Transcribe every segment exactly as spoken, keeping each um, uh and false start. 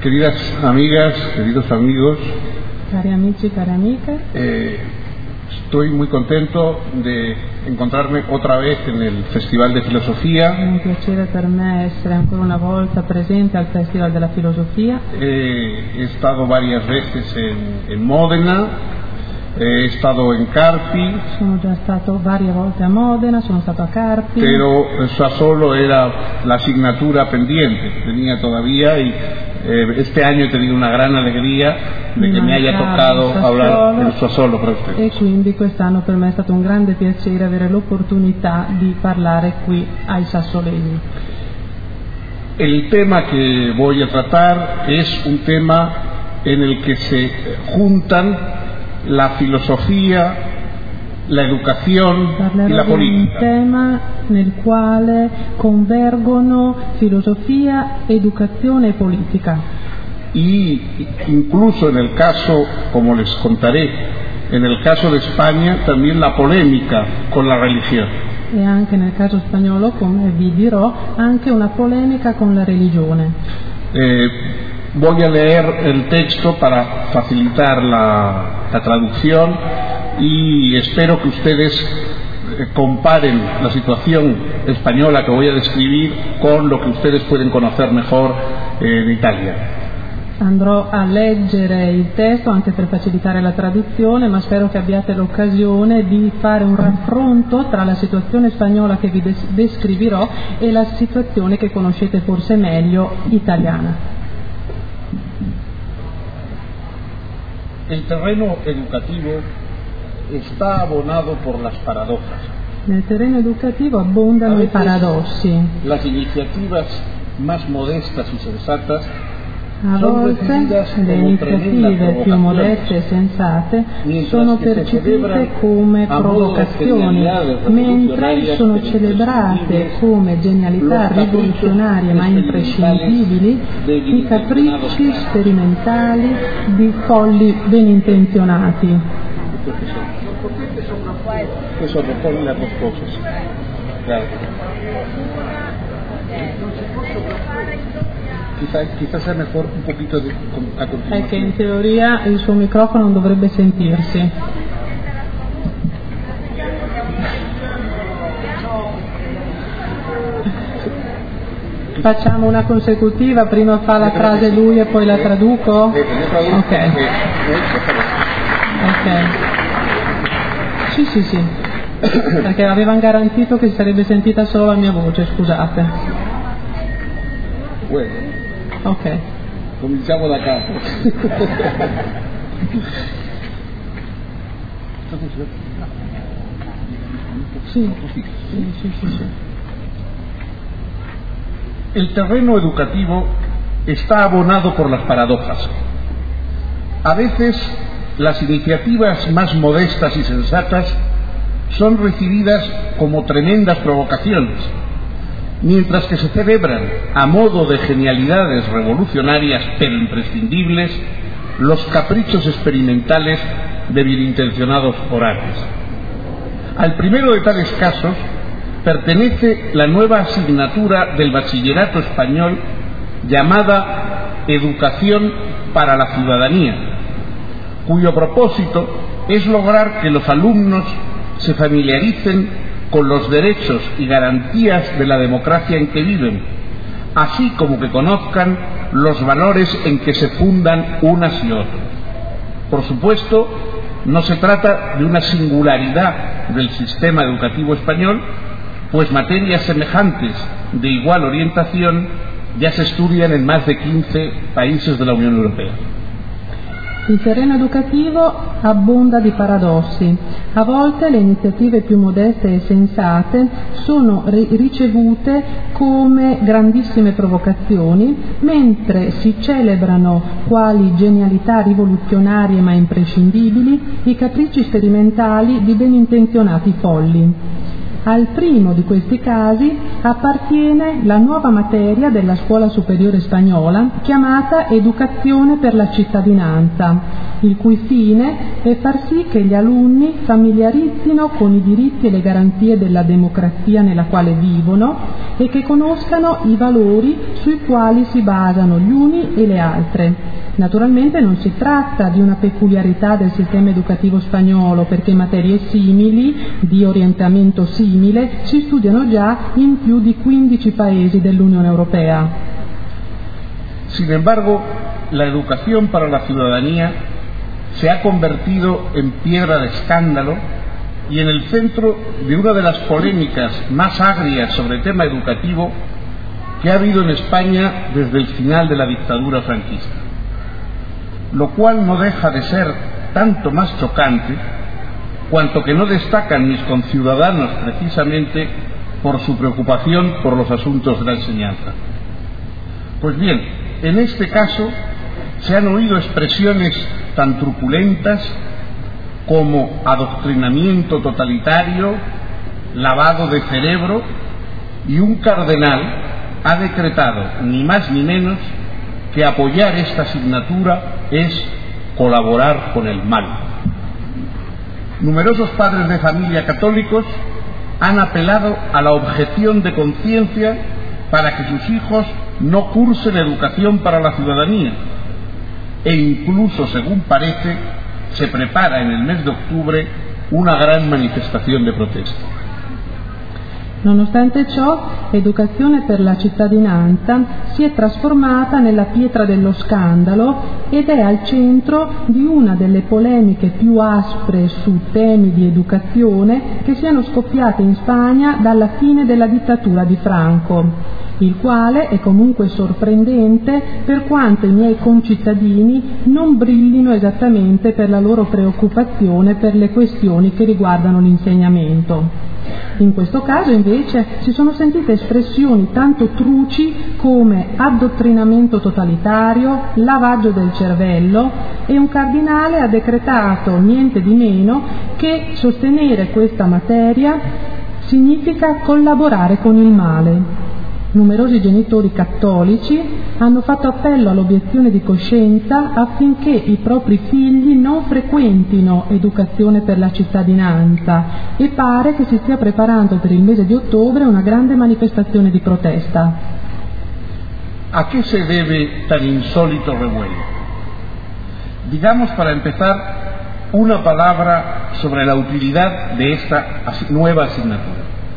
Queridas amigas, queridos amigos, cari amici, cari amiche, eh, estoy muy contento de encontrarme otra vez en el Festival de Filosofía. È un piacere per me essere ancora una volta presente al Festival della Filosofia. Eh, he estado varias veces en, en Módena, he estado en Carpi. Sono già stato varie volte a Modena, sono stato a Carpi. Pero Sassuolo era la asignatura pendiente, tenía todavía y eh, este año he tenido una gran alegría de que me haya tocado hablar del Sassuolo para ustedes. E quindi quest'anno per me è stato un grande piacere avere l'opportunità di parlare qui ai sassolesi. El tema que voy a tratar es un tema en el que se juntan la filosofia, la educación Parlerò y la di un politica. tema nel quale convergono filosofia, educazione e politica. Y incluso en el caso, como les contaré, en el caso de España, también la polémica con la religión. E anche nel caso spagnolo, come vi dirò, anche una polemica con la religione. Eh, voy a leer el texto para facilitar la, la traducción y espero que ustedes eh, comparen la situación española que voy a describir con lo que ustedes pueden conocer mejor eh, en Italia. Andrò a leggere il testo anche per facilitare la traduzione, ma spero che abbiate l'occasione di fare un raffronto tra la situazione spagnola che vi des- descriverò e la situazione che conoscete forse meglio italiana. El terreno educativo está abonado por las paradojas. Nel terreno educativo abbondano i paradossi. Las iniciativas más modestas y sensatas A volte le iniziative più modeste e sensate sono percepite come provocazioni, mentre sono celebrate come genialità rivoluzionarie ma imprescindibili i capricci sperimentali di folli ben intenzionati. Eso propone las dos cosas. Claro. Quizás, quizás sea mejor un poquito de, a continuación. È che in teoria il suo microfono non dovrebbe sentirsi. Facciamo una consecutiva, prima fa la frase lui e poi la traduco? Ok. Ok. Sì, sì, sì. Perché avevano garantito che sarebbe sentita solo la mia voce, scusate. Bueno. Ok. Cominciamo da capo. Sí, sí, sí, sí, sí. El terreno educativo está abonado por las paradojas. A veces las iniciativas más modestas y sensatas son recibidas como tremendas provocaciones, mientras que se celebran a modo de genialidades revolucionarias pero imprescindibles los caprichos experimentales de bienintencionados orales. Al primero de tales casos pertenece la nueva asignatura del bachillerato español llamada Educación para la Ciudadanía, cuyo propósito es lograr que los alumnos se familiaricen con los derechos y garantías de la democracia en que viven, así como que conozcan los valores en que se fundan unas y otras. Por supuesto, no se trata de una singularidad del sistema educativo español, pues materias semejantes de igual orientación ya se estudian en más de quince países de la Unión Europea. Il terreno educativo abbonda di paradossi. A volte le iniziative più modeste e sensate sono ri- ricevute come grandissime provocazioni, mentre si celebrano quali genialità rivoluzionarie ma imprescindibili i capricci sperimentali di ben intenzionati folli. Al primo di questi casi appartiene la nuova materia della scuola superiore spagnola chiamata Educazione per la cittadinanza, il cui fine è far sì che gli alunni familiarizzino con i diritti e le garanzie della democrazia nella quale vivono e che conoscano i valori sui quali si basano gli uni e le altre. Naturalmente non si tratta di una peculiarità del sistema educativo spagnolo, perché materie simili, di orientamento simile, si studiano già in più di quindici paesi dell'Unione Europea. Sin embargo, la educación para la ciudadanía se ha convertido en piedra de escándalo y en el centro de una de las polémicas más agrias sobre el tema educativo que ha habido en España desde el final de la dictadura franquista, lo cual no deja de ser tanto más chocante cuanto que no destacan mis conciudadanos precisamente por su preocupación por los asuntos de la enseñanza. Pues bien, en este caso se han oído expresiones tan truculentas como adoctrinamiento totalitario, lavado de cerebro, y un cardenal ha decretado ni más ni menos que apoyar esta asignatura es colaborar con el mal. Numerosos padres de familia católicos han apelado a la objeción de conciencia para que sus hijos no cursen educación para la ciudadanía, e incluso, según parece, se prepara en el mes de octubre una gran manifestación de protesta. Nonostante ciò, Educazione per la cittadinanza si è trasformata nella pietra dello scandalo ed è al centro di una delle polemiche più aspre su temi di educazione che siano scoppiate in Spagna dalla fine della dittatura di Franco, il quale è comunque sorprendente per quanto i miei concittadini non brillino esattamente per la loro preoccupazione per le questioni che riguardano l'insegnamento. In questo caso invece si sono sentite espressioni tanto truci come addottrinamento totalitario, lavaggio del cervello, e un cardinale ha decretato niente di meno che sostenere questa materia significa collaborare con il male. Numerosi genitori cattolici hanno fatto appello all'obiezione di coscienza affinché i propri figli non frequentino Educazione per la cittadinanza, e pare che si stia preparando per il mese di ottobre una grande manifestazione di protesta. ¿A qué se debe tan insólito revuelo? Digamos, para empezar, una palabra sobre la utilidad de esta nueva asignatura.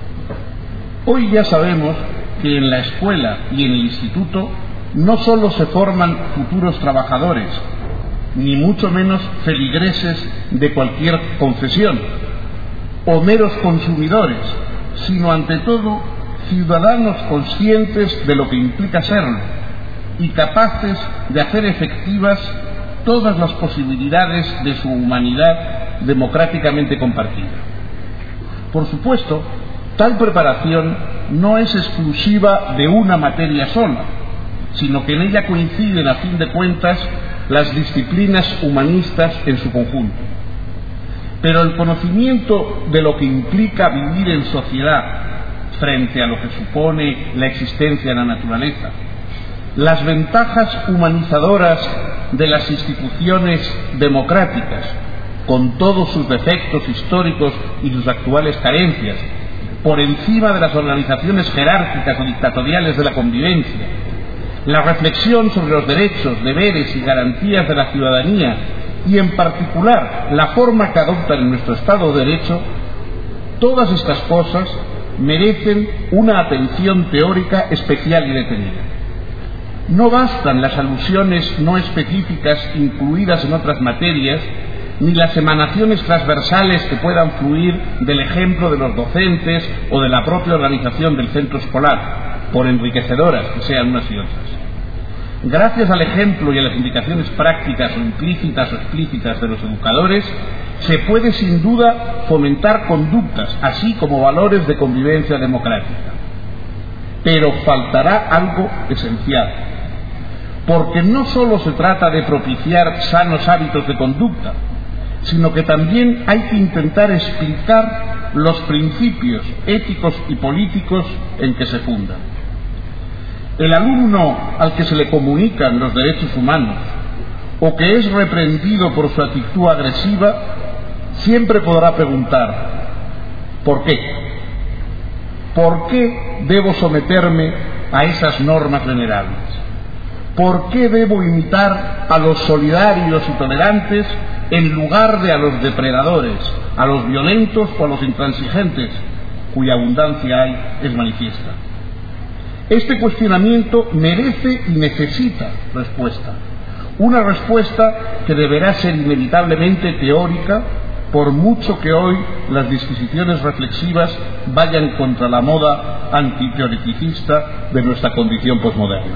Hoy ya sabemos que en la escuela y en el instituto no solo se forman futuros trabajadores, ni mucho menos feligreses de cualquier confesión, o meros consumidores, sino ante todo ciudadanos conscientes de lo que implica serlo y capaces de hacer efectivas todas las posibilidades de su humanidad democráticamente compartida. Por supuesto, tal preparación no es exclusiva de una materia sola, sino que en ella coinciden, a fin de cuentas, las disciplinas humanistas en su conjunto. Pero el conocimiento de lo que implica vivir en sociedad frente a lo que supone la existencia en la naturaleza, las ventajas humanizadoras de las instituciones democráticas, con todos sus defectos históricos y sus actuales carencias, por encima de las organizaciones jerárquicas o dictatoriales de la convivencia, la reflexión sobre los derechos, deberes y garantías de la ciudadanía y, en particular, la forma que adoptan en nuestro Estado de Derecho, todas estas cosas merecen una atención teórica especial y detenida. No bastan las alusiones no específicas incluidas en otras materias, ni las emanaciones transversales que puedan fluir del ejemplo de los docentes o de la propia organización del centro escolar, por enriquecedoras que sean unas y otras. Gracias al ejemplo y a las indicaciones prácticas o implícitas o explícitas de los educadores, se puede sin duda fomentar conductas, así como valores de convivencia democrática. Pero faltará algo esencial, porque no solo se trata de propiciar sanos hábitos de conducta, sino que también hay que intentar explicar los principios éticos y políticos en que se fundan. El alumno al que se le comunican los derechos humanos o que es reprendido por su actitud agresiva siempre podrá preguntar: ¿por qué? ¿Por qué debo someterme a esas normas venerables? ¿Por qué debo imitar a los solidarios y tolerantes en lugar de a los depredadores, a los violentos o a los intransigentes, cuya abundancia hay es manifiesta? Este cuestionamiento merece y necesita respuesta. Una respuesta que deberá ser inevitablemente teórica, por mucho che hoy las disquisiciones reflexivas vayan contra la moda antiteoreticista de nuestra condizione postmoderna.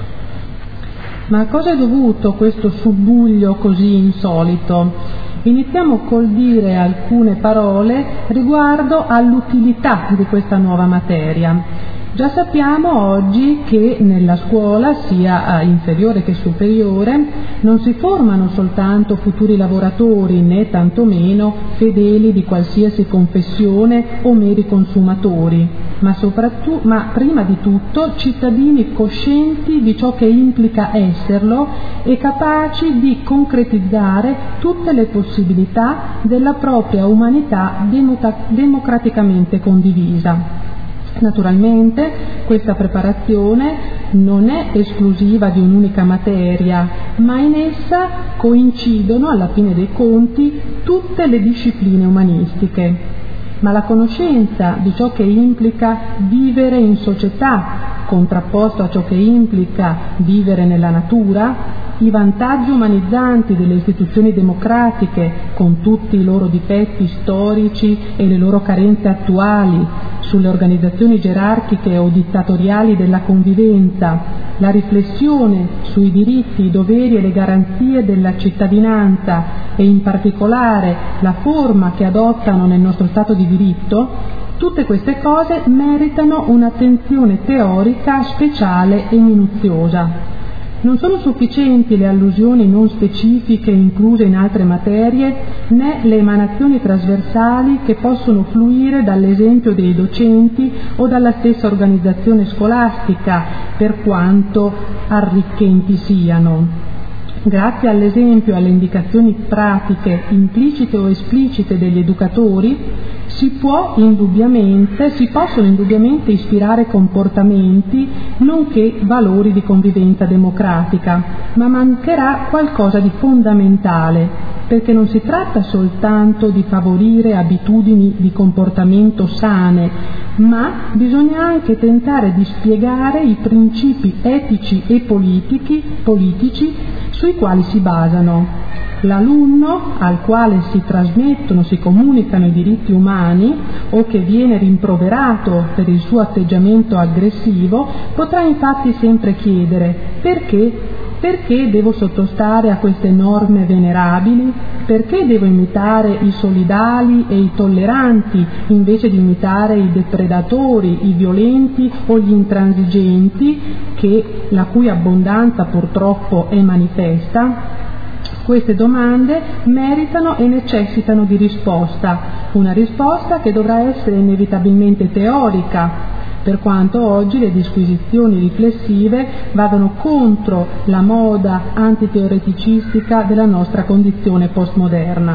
Ma a cosa è dovuto questo subbuglio così insolito? Iniziamo col dire alcune parole riguardo all'utilità di questa nuova materia. Già sappiamo oggi che nella scuola, sia inferiore che superiore, non si formano soltanto futuri lavoratori, né tantomeno fedeli di qualsiasi confessione o meri consumatori, ma, soprattutto, ma prima di tutto cittadini coscienti di ciò che implica esserlo e capaci di concretizzare tutte le possibilità della propria umanità democraticamente condivisa. Naturalmente questa preparazione non è esclusiva di un'unica materia, ma in essa coincidono alla fine dei conti tutte le discipline umanistiche. Ma la conoscenza di ciò che implica vivere in società, contrapposto a ciò che implica vivere nella natura, i vantaggi umanizzanti delle istituzioni democratiche, con tutti i loro difetti storici e le loro carenze attuali, sulle organizzazioni gerarchiche o dittatoriali della convivenza, la riflessione sui diritti, i doveri e le garanzie della cittadinanza e in particolare la forma che adottano nel nostro Stato di diritto, tutte queste cose meritano un'attenzione teorica speciale e minuziosa. Non sono sufficienti le allusioni non specifiche incluse in altre materie, né le emanazioni trasversali che possono fluire dall'esempio dei docenti o dalla stessa organizzazione scolastica, per quanto arricchenti siano. Grazie all'esempio e alle indicazioni pratiche implicite o esplicite degli educatori si può indubbiamente, si possono indubbiamente ispirare comportamenti nonché valori di convivenza democratica, ma mancherà qualcosa di fondamentale, perché non si tratta soltanto di favorire abitudini di comportamento sane, ma bisogna anche tentare di spiegare i principi etici e politici, politici sui quali si basano. L'alunno al quale si trasmettono, si comunicano i diritti umani o che viene rimproverato per il suo atteggiamento aggressivo potrà infatti sempre chiedere: perché? Perché devo sottostare a queste norme venerabili? Perché devo imitare i solidali e i tolleranti invece di imitare i depredatori, i violenti o gli intransigenti, che, la cui abbondanza purtroppo è manifesta? Queste domande meritano e necessitano di risposta, una risposta che dovrà essere inevitabilmente teorica, per quanto oggi le disquisizioni riflessive vadano contro la moda antiteoreticistica della nostra condizione postmoderna.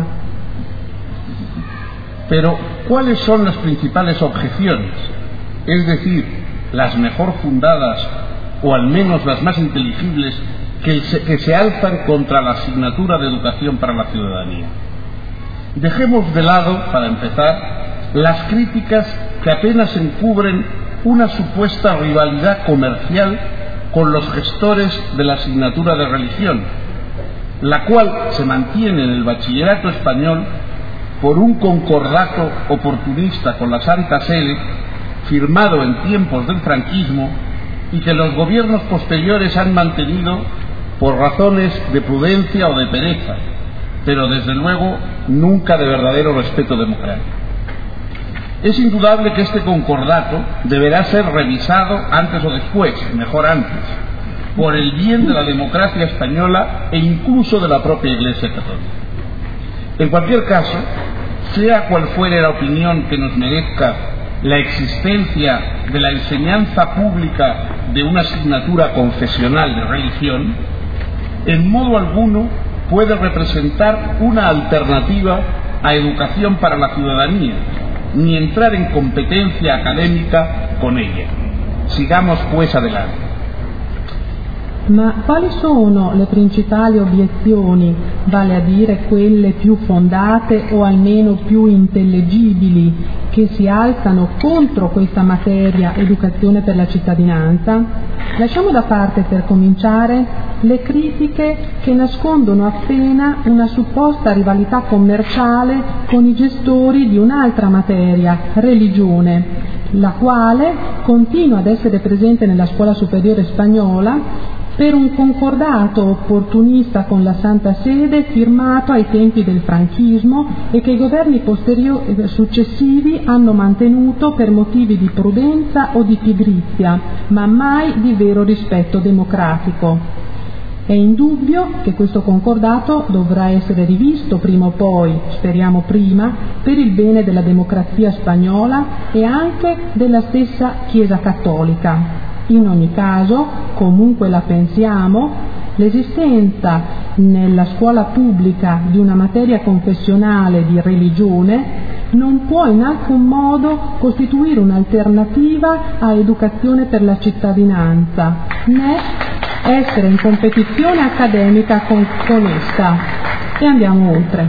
Pero, ¿cuáles son las principales objeciones? Es decir, las mejor fundadas o al menos las más inteligibles que se, que se alzan contra la asignatura de educación para la ciudadanía. Dejemos de lado, para empezar, las críticas que apenas encubren una supuesta rivalidad comercial con los gestores de la asignatura de religión, la cual se mantiene en el bachillerato español por un concordato oportunista con la Santa Sede, firmado en tiempos del franquismo, y que los gobiernos posteriores han mantenido por razones de prudencia o de pereza, pero desde luego nunca de verdadero respeto democrático. Es indudable que este concordato deberá ser revisado antes o después, mejor antes, por el bien de la democracia española e incluso de la propia Iglesia Católica. En cualquier caso, sea cual fuere la opinión que nos merezca la existencia de la enseñanza pública de una asignatura confesional de religión, en modo alguno puede representar una alternativa a educación para la ciudadanía, ni entrar en competencia academica con ella. Sigamos pues adelante. Ma quali sono le principali obiezioni, vale a dire quelle più fondate o almeno più intellegibili, che si alzano contro questa materia educazione per la cittadinanza? Lasciamo da parte per cominciare le critiche che nascondono appena una supposta rivalità commerciale con i gestori di un'altra materia, religione, la quale continua ad essere presente nella scuola superiore spagnola per un concordato opportunista con la Santa Sede firmato ai tempi del franchismo e che i governi posteriori successivi hanno mantenuto per motivi di prudenza o di pigrizia, ma mai di vero rispetto democratico. È indubbio che questo concordato dovrà essere rivisto prima o poi, speriamo prima, per il bene della democrazia spagnola e anche della stessa Chiesa cattolica. In ogni caso, comunque la pensiamo, l'esistenza nella scuola pubblica di una materia confessionale di religione non può in alcun modo costituire un'alternativa a educazione per la cittadinanza, né essere in competizione accademica con, con esta. E andiamo oltre.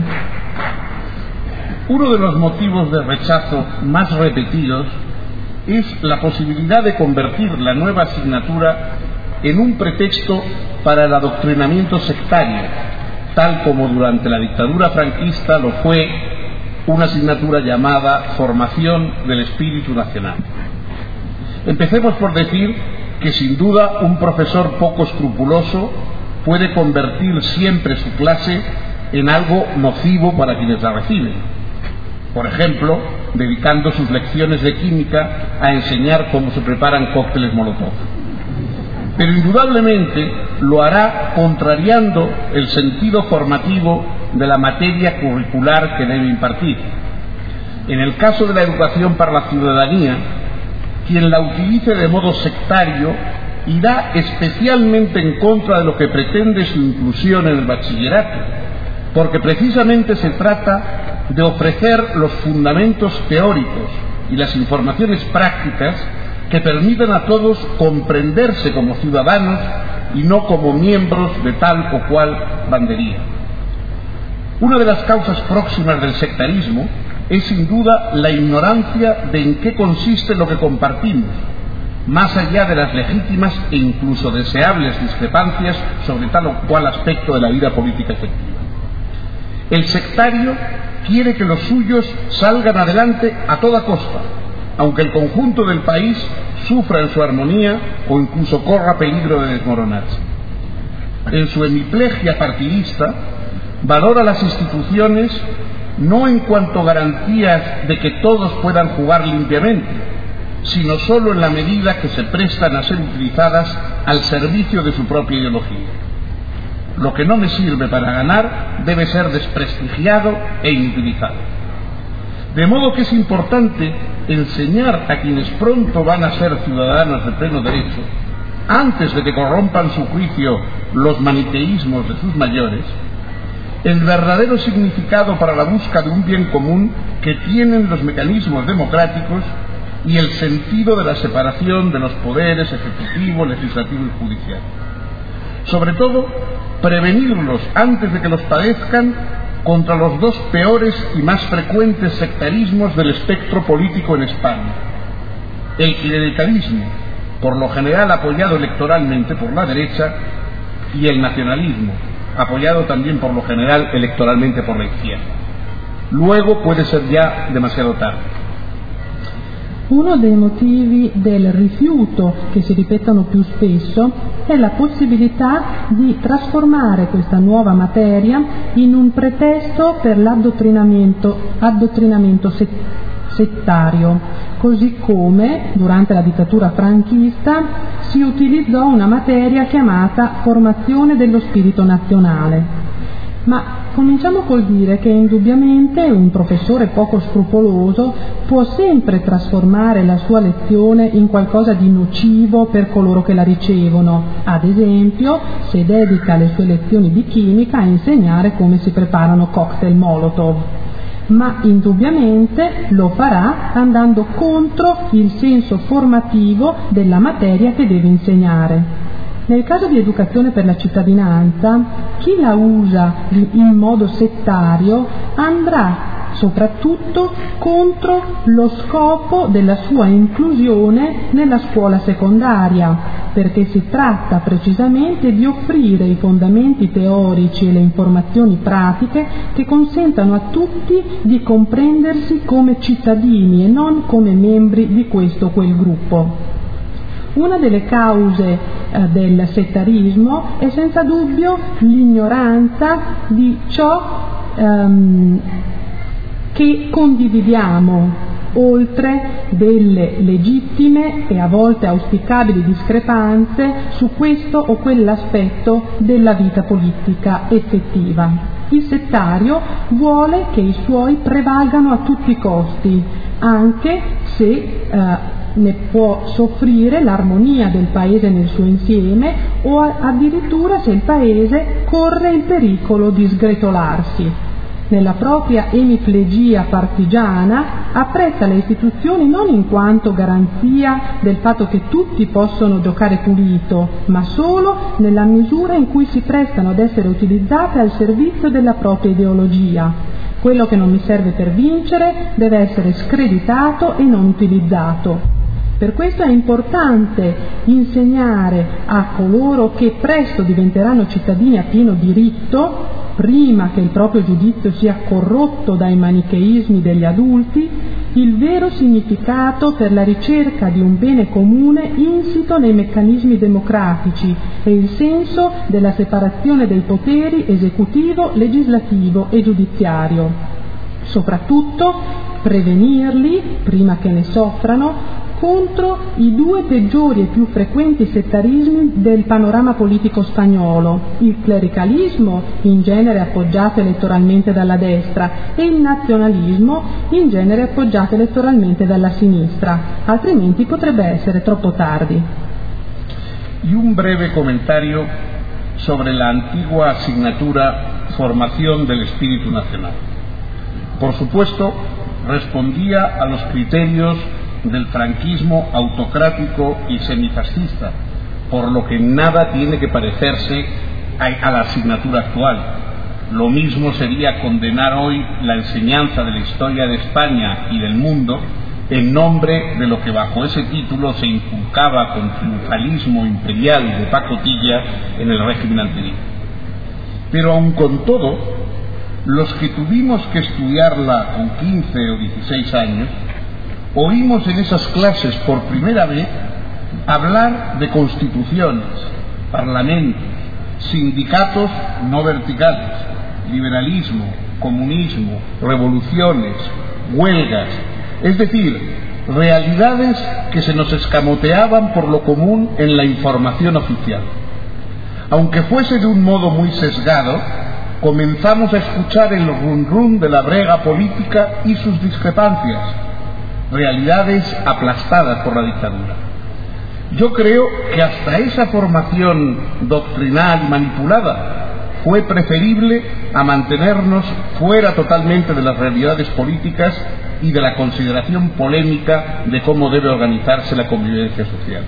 Uno de los motivos de rechazo más repetidos es la posibilidad de convertir la nueva asignatura en un pretexto para el adoctrinamiento sectario, tal como durante la dictadura franquista lo fue una asignatura llamada Formación del Espíritu Nacional. Empecemos por decir que sin duda un profesor poco escrupuloso puede convertir siempre su clase en algo nocivo para quienes la reciben. Por ejemplo, dedicando sus lecciones de química a enseñar cómo se preparan cócteles Molotov. Pero indudablemente lo hará contrariando el sentido formativo de la materia curricular que debe impartir. En el caso de la educación para la ciudadanía, quien la utilice de modo sectario irá especialmente en contra de lo que pretende su inclusión en el bachillerato, porque precisamente se trata de ofrecer los fundamentos teóricos y las informaciones prácticas que permitan a todos comprenderse como ciudadanos y no como miembros de tal o cual bandería. Una de las causas próximas del sectarismo es sin duda la ignorancia de en qué consiste lo que compartimos, más allá de las legítimas e incluso deseables discrepancias sobre tal o cual aspecto de la vida política efectiva. El sectario quiere que los suyos salgan adelante a toda costa, aunque el conjunto del país sufra en su armonía o incluso corra peligro de desmoronarse. En su hemiplegia partidista, valora las instituciones no en cuanto garantías de que todos puedan jugar limpiamente, sino solo en la medida que se prestan a ser utilizadas al servicio de su propia ideología. Lo que no me sirve para ganar debe ser desprestigiado e inutilizado. De modo que es importante enseñar a quienes pronto van a ser ciudadanos de pleno derecho, antes de que corrompan su juicio los maniqueísmos de sus mayores, el verdadero significado para la búsqueda de un bien común que tienen los mecanismos democráticos y el sentido de la separación de los poderes ejecutivo, legislativo y judicial. Sobre todo, prevenirlos antes de que los padezcan contra los dos peores y más frecuentes sectarismos del espectro político en España: el clericalismo, por lo general apoyado electoralmente por la derecha, y el nacionalismo, apoyado también por lo general elettoralmente por la izquierda. Luego puede ser ya demasiado tarde. Uno dei motivi del rifiuto che si ripetono più spesso è la possibilità di trasformare questa nuova materia in un pretesto per l'addottrinamento addottrinamento settario, così come durante la dittatura franchista si utilizzò una materia chiamata formazione dello spirito nazionale. Ma cominciamo col dire che indubbiamente un professore poco scrupoloso può sempre trasformare la sua lezione in qualcosa di nocivo per coloro che la ricevono, ad esempio se dedica le sue lezioni di chimica a insegnare come si preparano cocktail Molotov. Ma indubbiamente lo farà andando contro il senso formativo della materia che deve insegnare. Nel caso di educazione per la cittadinanza, chi la usa in modo settario andrà soprattutto contro lo scopo della sua inclusione nella scuola secondaria, perché si tratta precisamente di offrire i fondamenti teorici e le informazioni pratiche che consentano a tutti di comprendersi come cittadini e non come membri di questo o quel gruppo. Una delle cause eh, del settarismo è senza dubbio l'ignoranza di ciò ehm, che condividiamo, oltre delle legittime e a volte auspicabili discrepanze su questo o quell'aspetto della vita politica effettiva. Il settario vuole che i suoi prevalgano a tutti i costi, anche se eh, ne può soffrire l'armonia del paese nel suo insieme o addirittura se il paese corre il pericolo di sgretolarsi. Nella propria emiplegia partigiana apprezza le istituzioni non in quanto garanzia del fatto che tutti possono giocare pulito, ma solo nella misura in cui si prestano ad essere utilizzate al servizio della propria ideologia. Quello che non mi serve per vincere deve essere screditato e non utilizzato. Per questo è importante insegnare a coloro che presto diventeranno cittadini a pieno diritto, prima che il proprio giudizio sia corrotto dai manicheismi degli adulti, il vero significato per la ricerca di un bene comune insito nei meccanismi democratici e il senso della separazione dei poteri esecutivo, legislativo e giudiziario. Soprattutto prevenirli, prima che ne soffrano, contro i due peggiori e più frequenti settarismi del panorama politico spagnolo, il clericalismo, in genere appoggiato elettoralmente dalla destra, e il nazionalismo, in genere appoggiato elettoralmente dalla sinistra, altrimenti potrebbe essere troppo tardi. Y un breve comentario sobre la antigua asignatura Formación del Espíritu Nacional. Por supuesto, respondía a los criterios del franquismo autocrático y semifascista, por lo que nada tiene que parecerse a, a la asignatura actual. Lo mismo sería condenar hoy la enseñanza de la historia de España y del mundo en nombre de lo que bajo ese título se inculcaba con triunfalismo imperial de pacotilla en el régimen anterior. Pero aun con todo, los que tuvimos que estudiarla con quince o dieciséis años, oímos en esas clases por primera vez hablar de constituciones, parlamentos, sindicatos no verticales, liberalismo, comunismo, revoluciones, huelgas, es decir, realidades que se nos escamoteaban por lo común en la información oficial. Aunque fuese de un modo muy sesgado, comenzamos a escuchar el run run de la brega política y sus discrepancias, realidades aplastadas por la dictadura. Yo creo que hasta esa formación doctrinal y manipulada fue preferible a mantenernos fuera totalmente de las realidades políticas y de la consideración polémica de cómo debe organizzarsi la convivenza sociale.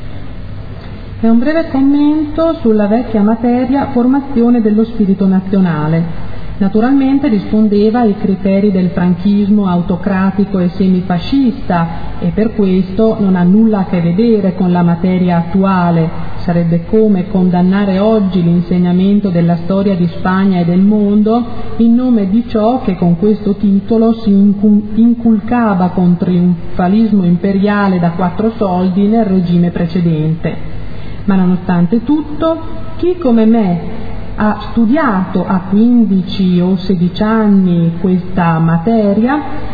È un breve commento sulla vecchia materia formazione dello spirito nazionale. Naturalmente rispondeva ai criteri del franchismo autocratico e semifascista e per questo non ha nulla a che vedere con la materia attuale. Sarebbe come condannare oggi l'insegnamento della storia di Spagna e del mondo in nome di ciò che con questo titolo si inculcava con trionfalismo imperiale da quattro soldi nel regime precedente. Ma nonostante tutto, chi come me ha studiato a quindici o sedici anni questa materia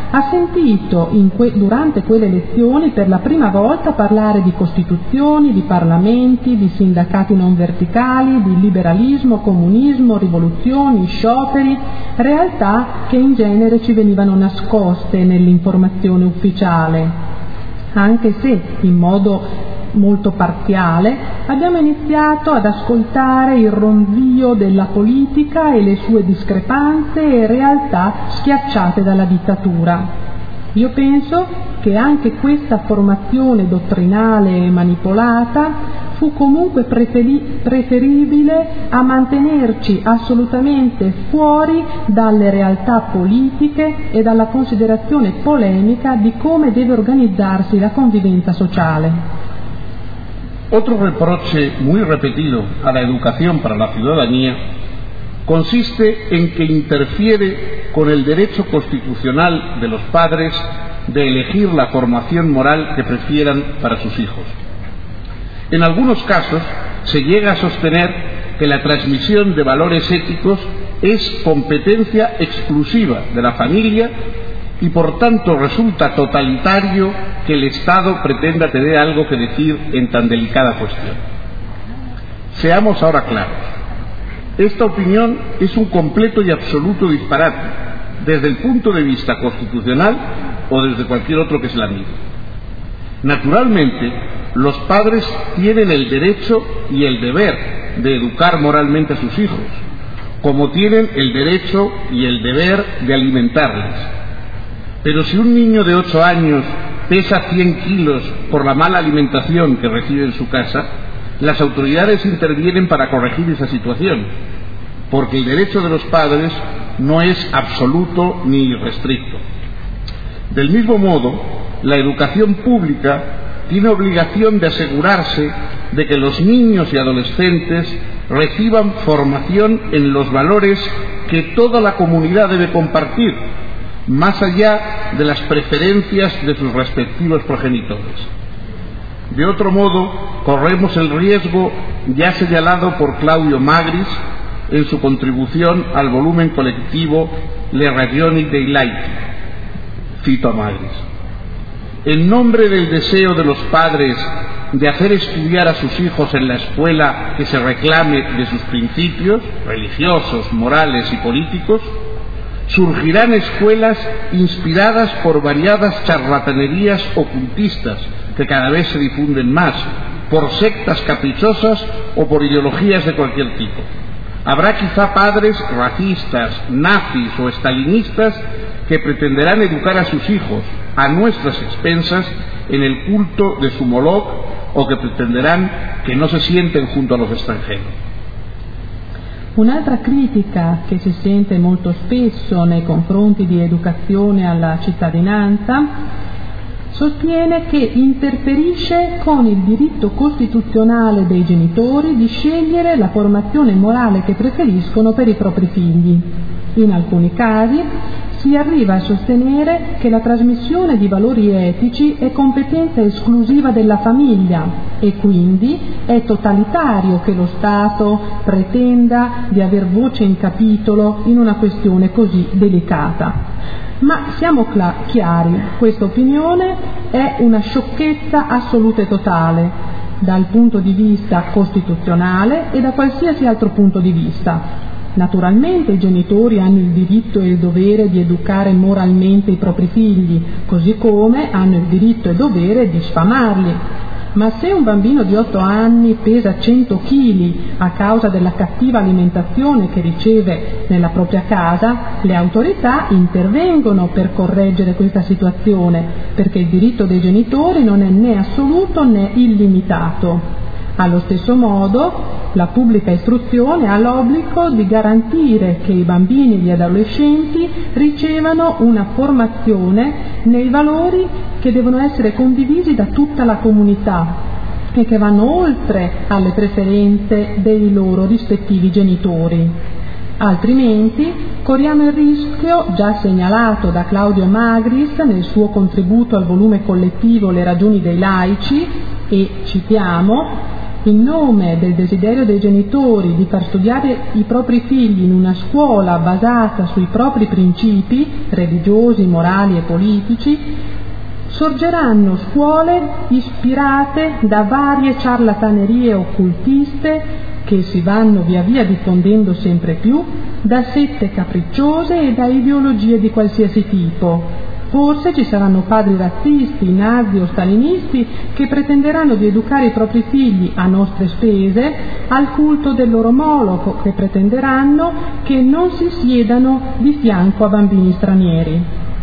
ha sentito in que- durante quelle lezioni per la prima volta parlare di costituzioni, di parlamenti, di sindacati non verticali, di liberalismo, comunismo, rivoluzioni, scioperi, realtà che in genere ci venivano nascoste nell'informazione ufficiale, anche se in modo molto parziale abbiamo iniziato ad ascoltare il ronzio della politica e le sue discrepanze e realtà schiacciate dalla dittatura. Io penso che anche questa formazione dottrinale e manipolata fu comunque preferi- preferibile a mantenerci assolutamente fuori dalle realtà politiche e dalla considerazione polemica di come deve organizzarsi la convivenza sociale. Otro reproche muy repetido a la educación para la ciudadanía consiste en que interfiere con el derecho constitucional de los padres de elegir la formación moral que prefieran para sus hijos. En algunos casos se llega a sostener que la transmisión de valores éticos es competencia exclusiva de la familia y por tanto resulta totalitario que el Estado pretenda tener algo que decir en tan delicada cuestión. Seamos ahora claros. Esta opinión es un completo y absoluto disparate desde el punto de vista constitucional o desde cualquier otro que se la mire. Naturalmente, los padres tienen el derecho y el deber de educar moralmente a sus hijos, como tienen el derecho y el deber de alimentarles. Pero si un niño de ocho años pesa cien kilos por la mala alimentación que recibe en su casa, las autoridades intervienen para corregir esa situación, porque el derecho de los padres no es absoluto ni irrestricto. Del mismo modo, la educación pública tiene obligación de asegurarse de que los niños y adolescentes reciban formación en los valores que toda la comunidad debe compartir, más allá de las preferencias de sus respectivos progenitores. De otro modo, corremos el riesgo ya señalado por Claudio Magris en su contribución al volumen colectivo Le Ragioni dei Laici. Cito a Magris. En nombre del deseo de los padres de hacer estudiar a sus hijos en la escuela que se reclame de sus principios religiosos, morales y políticos, surgirán escuelas inspiradas por variadas charlatanerías ocultistas que cada vez se difunden más, por sectas caprichosas o por ideologías de cualquier tipo. Habrá quizá padres racistas, nazis o estalinistas que pretenderán educar a sus hijos a nuestras expensas en el culto de su Moloch o che pretenderanno che non si sienten junto a los extranjeros. Un'altra critica che si sente molto spesso nei confronti di educazione alla cittadinanza sostiene che interferisce con il diritto costituzionale dei genitori di scegliere la formazione morale che preferiscono per i propri figli. In alcuni casi si arriva a sostenere che la trasmissione di valori etici è competenza esclusiva della famiglia e quindi è totalitario che lo Stato pretenda di aver voce in capitolo in una questione così delicata. Ma siamo cla- chiari, questa opinione è una sciocchezza assoluta e totale dal punto di vista costituzionale e da qualsiasi altro punto di vista. Naturalmente i genitori hanno il diritto e il dovere di educare moralmente i propri figli, così come hanno il diritto e il dovere di sfamarli. Ma se un bambino di otto anni pesa cento chili a causa della cattiva alimentazione che riceve nella propria casa, le autorità intervengono per correggere questa situazione, perché il diritto dei genitori non è né assoluto né illimitato. Allo stesso modo, la pubblica istruzione ha l'obbligo di garantire che i bambini e gli adolescenti ricevano una formazione nei valori che devono essere condivisi da tutta la comunità e che vanno oltre alle preferenze dei loro rispettivi genitori. Altrimenti corriamo il rischio, già segnalato da Claudio Magris nel suo contributo al volume collettivo Le ragioni dei laici, e citiamo: in nome del desiderio dei genitori di far studiare i propri figli in una scuola basata sui propri principi religiosi, morali e politici, sorgeranno scuole ispirate da varie ciarlatanerie occultiste che si vanno via via diffondendo sempre più, da sette capricciose e da ideologie di qualsiasi tipo. Forse ci saranno padri razzisti, nazi o stalinisti che pretenderanno di educare i propri figli a nostre spese al culto del loro Moloch, che pretenderanno che non si siedano di fianco a bambini stranieri.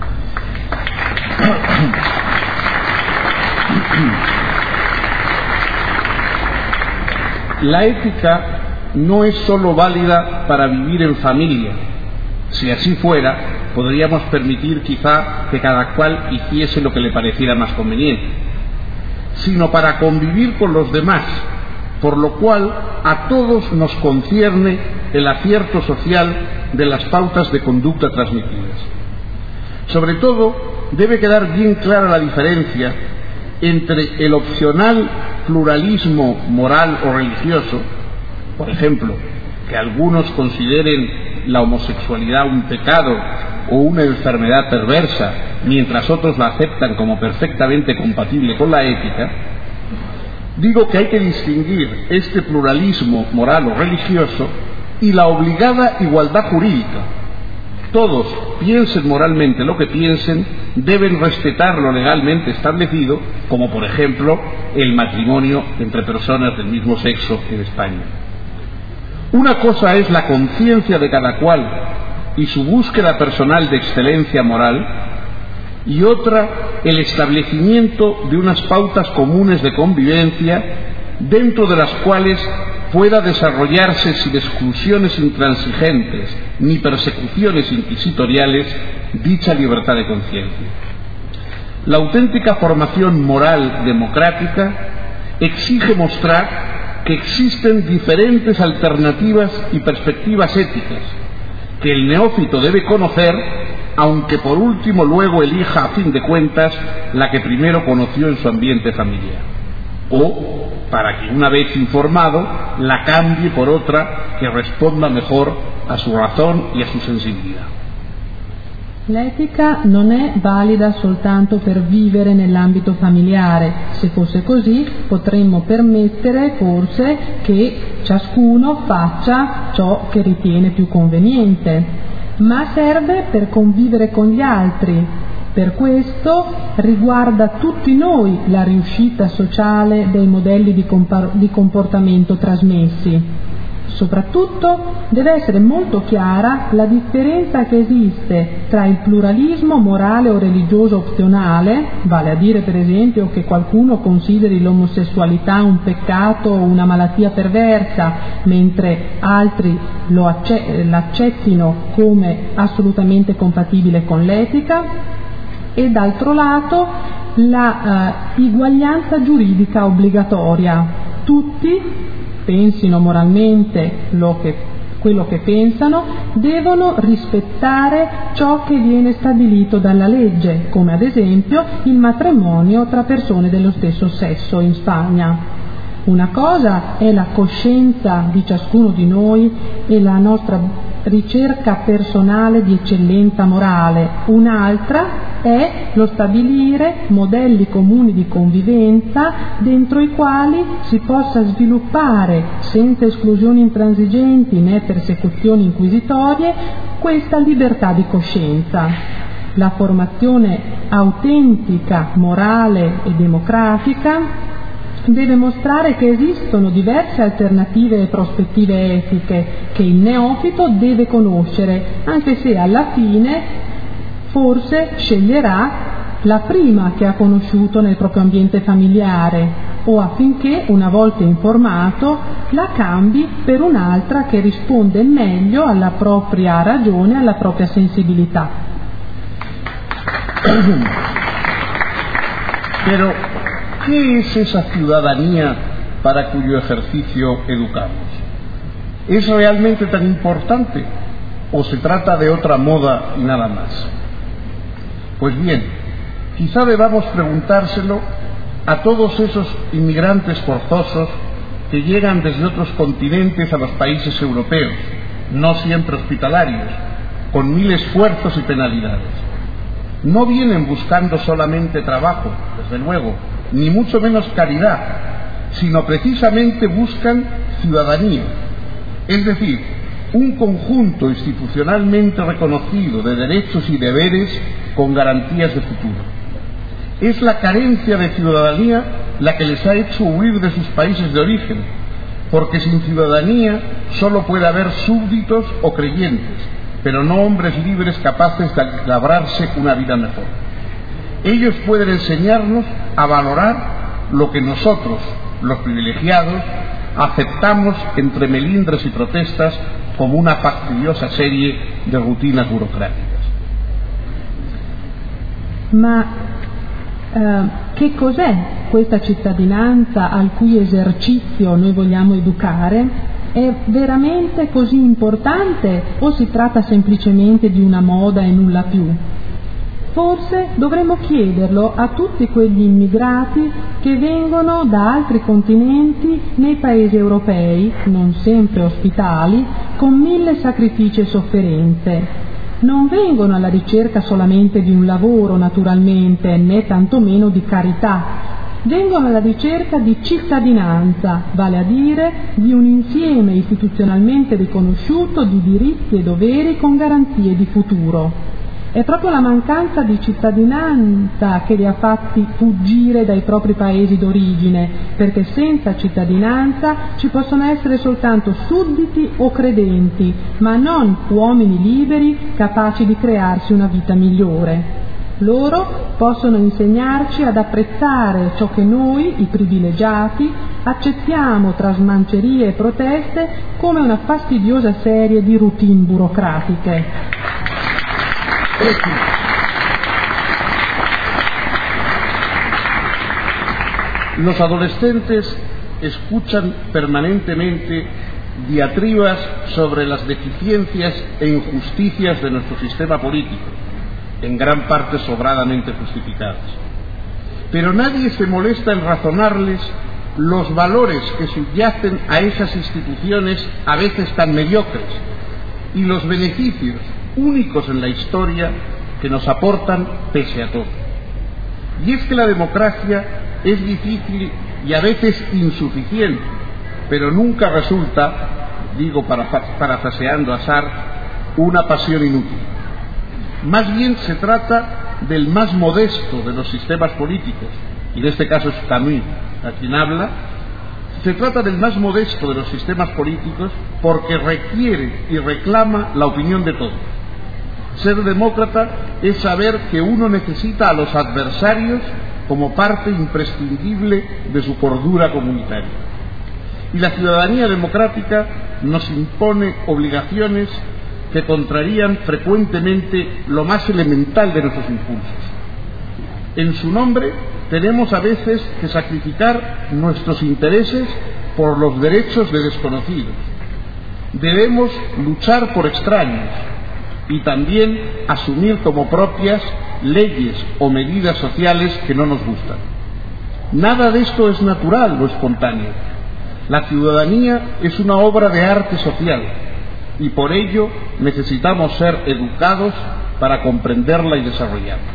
La ética no es solo válida para vivir en familia. Si así fuera, podríamos permitir quizá que cada cual hiciese lo que le pareciera más conveniente, sino para convivir con los demás, por lo cual a todos nos concierne el acierto social de las pautas de conducta transmitidas. Sobre todo, debe quedar bien clara la diferencia entre el opcional pluralismo moral o religioso, por ejemplo, que algunos consideren la homosexualidad un pecado o una enfermedad perversa, mientras otros la aceptan como perfectamente compatible con la ética. Digo que hay que distinguir este pluralismo moral o religioso y la obligada igualdad jurídica. Todos, piensen moralmente lo que piensen, deben respetar lo legalmente establecido, como por ejemplo el matrimonio entre personas del mismo sexo en España. Una cosa es la conciencia de cada cual y su búsqueda personal de excelencia moral, y otra el establecimiento de unas pautas comunes de convivencia dentro de las cuales pueda desarrollarse sin exclusiones intransigentes ni persecuciones inquisitoriales dicha libertad de conciencia. La auténtica formación moral democrática exige mostrar que existen diferentes alternativas y perspectivas éticas que el neófito debe conocer, aunque por último luego elija a fin de cuentas la que primero conoció en su ambiente familiar, o para que una vez informado la cambie por otra que responda mejor a su razón y a su sensibilità. L'etica non è valida soltanto per vivere nell'ambito familiare. Se fosse così, potremmo permettere forse che ciascuno faccia ciò che ritiene più conveniente, ma serve per convivere con gli altri. Per questo riguarda tutti noi la riuscita sociale dei modelli di, compar- di comportamento trasmessi. Soprattutto deve essere molto chiara la differenza che esiste tra il pluralismo morale o religioso opzionale, vale a dire per esempio che qualcuno consideri l'omosessualità un peccato o una malattia perversa, mentre altri lo acce- l'accettino come assolutamente compatibile con l'etica, e d'altro lato la uh, eguaglianza giuridica obbligatoria. Tutti, pensino moralmente lo che, quello che pensano, devono rispettare ciò che viene stabilito dalla legge, come ad esempio il matrimonio tra persone dello stesso sesso in Spagna. Una cosa è la coscienza di ciascuno di noi e la nostra ricerca personale di eccellenza morale, un'altra è lo stabilire modelli comuni di convivenza dentro i quali si possa sviluppare, senza esclusioni intransigenti né persecuzioni inquisitorie, questa libertà di coscienza. La formazione autentica, morale e democratica deve mostrare che esistono diverse alternative e prospettive etiche che il neofito deve conoscere, anche se alla fine forse sceglierà la prima che ha conosciuto nel proprio ambiente familiare, o affinché, una volta informato, la cambi per un'altra che risponde meglio alla propria ragione, alla propria sensibilità. Pero, ¿qué es esa ciudadanía para cuyo ejercicio educamos? ¿Es realmente tan importante o se trata de otra moda y nada más? Pues bien, quizá debamos preguntárselo a todos esos inmigrantes forzosos que llegan desde otros continentes a los países europeos, no siempre hospitalarios, con mil esfuerzos y penalidades. No vienen buscando solamente trabajo, desde luego, ni mucho menos caridad, sino precisamente buscan ciudadanía, es decir, un conjunto institucionalmente reconocido de derechos y deberes con garantías de futuro. Es la carencia de ciudadanía la que les ha hecho huir de sus países de origen, porque sin ciudadanía solo puede haber súbditos o creyentes, pero no hombres libres capaces de labrarse una vida mejor. Ellos pueden enseñarnos a valorar lo que nosotros, los privilegiados, aceptamos entre melindres y protestas como una fastidiosa serie de rutinas burocráticas. Ma eh, che cos'è questa cittadinanza al cui esercizio noi vogliamo educare? È veramente così importante o si tratta semplicemente di una moda e nulla più? Forse dovremmo chiederlo a tutti quegli immigrati che vengono da altri continenti nei paesi europei, non sempre ospitali, con mille sacrifici e sofferenze. Non vengono alla ricerca solamente di un lavoro, naturalmente, né tantomeno di carità. Vengono alla ricerca di cittadinanza, vale a dire di un insieme istituzionalmente riconosciuto di diritti e doveri con garanzie di futuro. È proprio la mancanza di cittadinanza che li ha fatti fuggire dai propri paesi d'origine, perché senza cittadinanza ci possono essere soltanto sudditi o credenti, ma non uomini liberi capaci di crearsi una vita migliore. Loro possono insegnarci ad apprezzare ciò che noi, i privilegiati, accettiamo tra smancerie e proteste come una fastidiosa serie di routine burocratiche. Los adolescentes escuchan permanentemente diatribas sobre las deficiencias e injusticias de nuestro sistema político, en gran parte sobradamente justificadas. Pero nadie se molesta en razonarles los valores que subyacen a esas instituciones a veces tan mediocres y los beneficios únicos en la historia que nos aportan pese a todo. Y es que la democracia es difícil y a veces insuficiente, pero nunca resulta, digo parafraseando a Sartre, una pasión inútil. Más bien se trata del más modesto de los sistemas políticos, y en este caso es Camus a quien habla. Se trata del más modesto de los sistemas políticos porque requiere y reclama la opinión de todos. Ser demócrata es saber que uno necesita a los adversarios como parte imprescindible de su cordura comunitaria. Y la ciudadanía democrática nos impone obligaciones que contrarían frecuentemente lo más elemental de nuestros impulsos. En su nombre tenemos a veces que sacrificar nuestros intereses por los derechos de desconocidos. Debemos luchar por extraños y también asumir como propias leyes o medidas sociales que no nos gustan. Nada de esto es natural o espontáneo. La ciudadanía es una obra de arte social y por ello necesitamos ser educados para comprenderla y desarrollarla.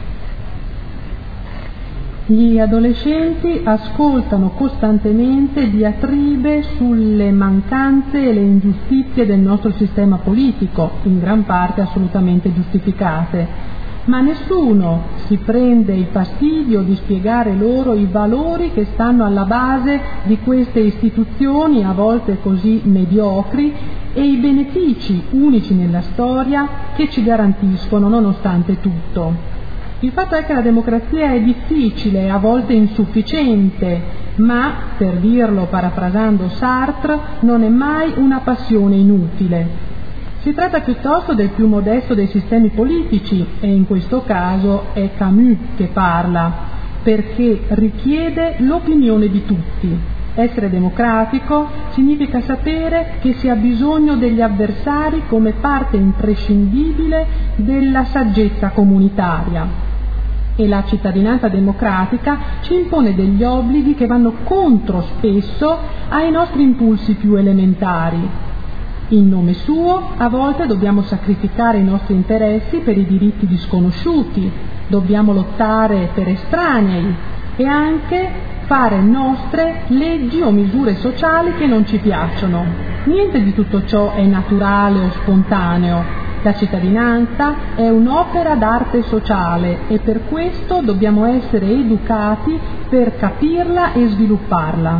Gli adolescenti ascoltano costantemente diatribe sulle mancanze e le ingiustizie del nostro sistema politico, in gran parte assolutamente giustificate, ma nessuno si prende il fastidio di spiegare loro i valori che stanno alla base di queste istituzioni, a volte così mediocri, e i benefici unici nella storia che ci garantiscono nonostante tutto. Il fatto è che la democrazia è difficile, a volte insufficiente, ma, per dirlo parafrasando Sartre, non è mai una passione inutile. Si tratta piuttosto del più modesto dei sistemi politici, e in questo caso è Camus che parla, perché richiede l'opinione di tutti. Essere democratico significa sapere che si ha bisogno degli avversari come parte imprescindibile della saggezza comunitaria. e la cittadinanza democratica ci impone degli obblighi che vanno contro spesso ai nostri impulsi più elementari. In nome suo, a volte dobbiamo sacrificare i nostri interessi per i diritti di sconosciuti, dobbiamo lottare per estranei e anche fare nostre leggi o misure sociali che non ci piacciono. Niente di tutto ciò è naturale o spontaneo. La cittadinanza è un'opera d'arte sociale e per questo dobbiamo essere educati per capirla e svilupparla.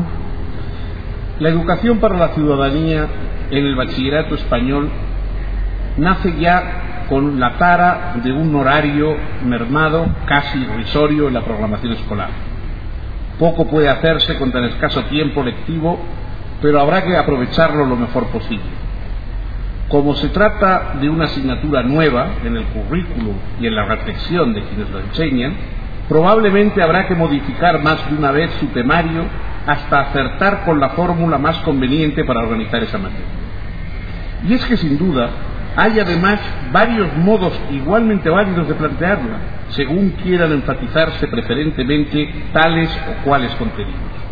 La educación para la ciudadanía en el bachillerato español nace ya con la tara de un horario mermado, casi irrisorio en la programación escolar. Poco puede hacerse con tan escaso tiempo lectivo, pero habrá que aprovecharlo lo mejor posible. Como se trata de una asignatura nueva en el currículo y en la reflexión de quienes lo enseñan, probablemente habrá que modificar más de una vez su temario hasta acertar con la fórmula más conveniente para organizar esa materia. Y es que sin duda hay además varios modos igualmente válidos de plantearla, según quieran enfatizarse preferentemente tales o cuales contenidos.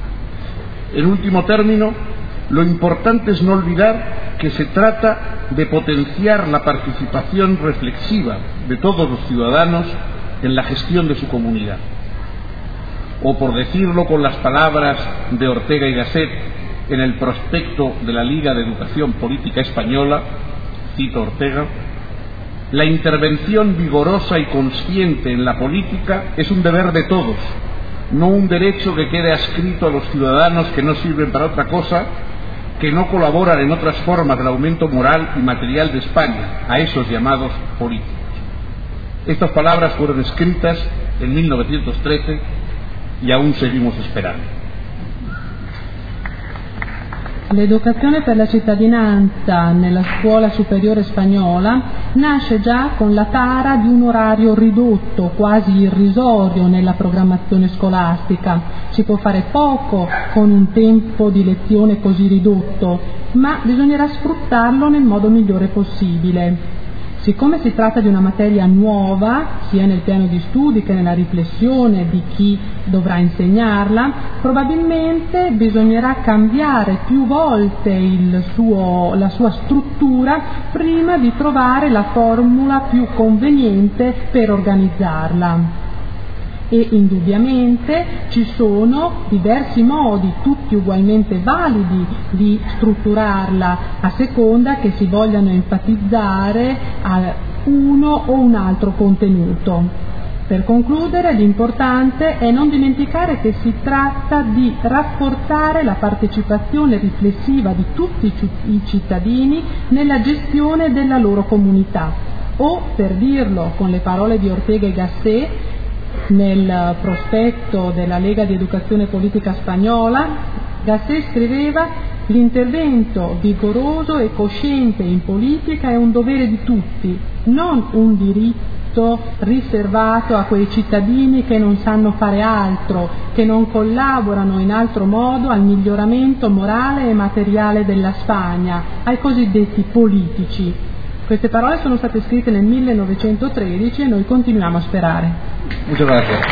En último término, lo importante es no olvidar que se trata de potenciar la participación reflexiva de todos los ciudadanos en la gestión de su comunidad. O por decirlo con las palabras de Ortega y Gasset en el prospecto de la Liga de Educación Política Española, cito Ortega, la intervención vigorosa y consciente en la política es un deber de todos, no un derecho que quede adscrito a los ciudadanos que no sirven para otra cosa, que no colaboran en otras formas del aumento moral y material de España, a esos llamados políticos. Estas palabras fueron escritas en mil novecientos trece y aún seguimos esperando. L'educazione per la cittadinanza nella scuola superiore spagnola nasce già con la tara di un orario ridotto, quasi irrisorio nella programmazione scolastica. Si può fare poco con un tempo di lezione così ridotto, ma bisognerà sfruttarlo nel modo migliore possibile. Siccome si tratta di una materia nuova, sia nel piano di studi che nella riflessione di chi dovrà insegnarla, probabilmente bisognerà cambiare più volte il suo, la sua struttura prima di trovare la formula più conveniente per organizzarla. E indubbiamente ci sono diversi modi, tutti ugualmente validi, di strutturarla a seconda che si vogliano enfatizzare a uno o un altro contenuto. Per concludere, l'importante è non dimenticare che si tratta di rafforzare la partecipazione riflessiva di tutti i cittadini nella gestione della loro comunità, o, per dirlo con le parole di Ortega y Gasset, nel prospetto della Lega di Educazione Politica Spagnola, Gasset scriveva: l'intervento vigoroso e cosciente in politica è un dovere di tutti, non un diritto riservato a quei cittadini che non sanno fare altro, che non collaborano in altro modo al miglioramento morale e materiale della Spagna, ai cosiddetti politici. Queste parole sono state scritte nel millenovecentotredici e noi continuiamo a sperare. Muchas gracias.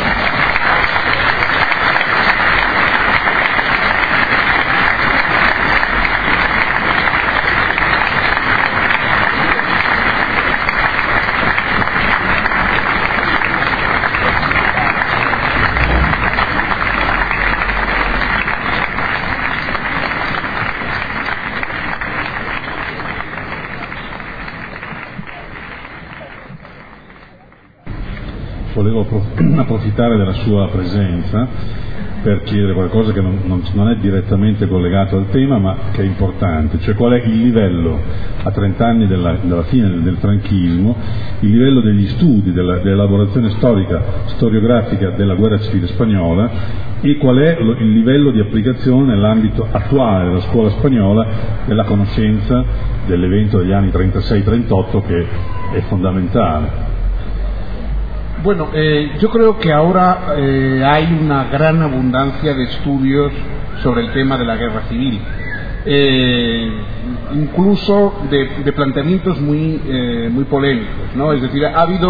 Volevo approfittare della sua presenza per chiedere qualcosa che non, non, non è direttamente collegato al tema, ma che è importante, cioè qual è il livello a trent'anni della, della fine del, del franchismo, il livello degli studi, della, dell'elaborazione storica, storiografica della guerra civile spagnola, e qual è lo, il livello di applicazione nell'ambito attuale della scuola spagnola della conoscenza dell'evento degli anni trentasei trentotto, che è fondamentale. Bueno, eh, yo creo que ahora eh, hay una gran abundancia de estudios sobre el tema de la guerra civil, eh, incluso de, de planteamientos muy, eh, muy polémicos, ¿no? Es decir, ha habido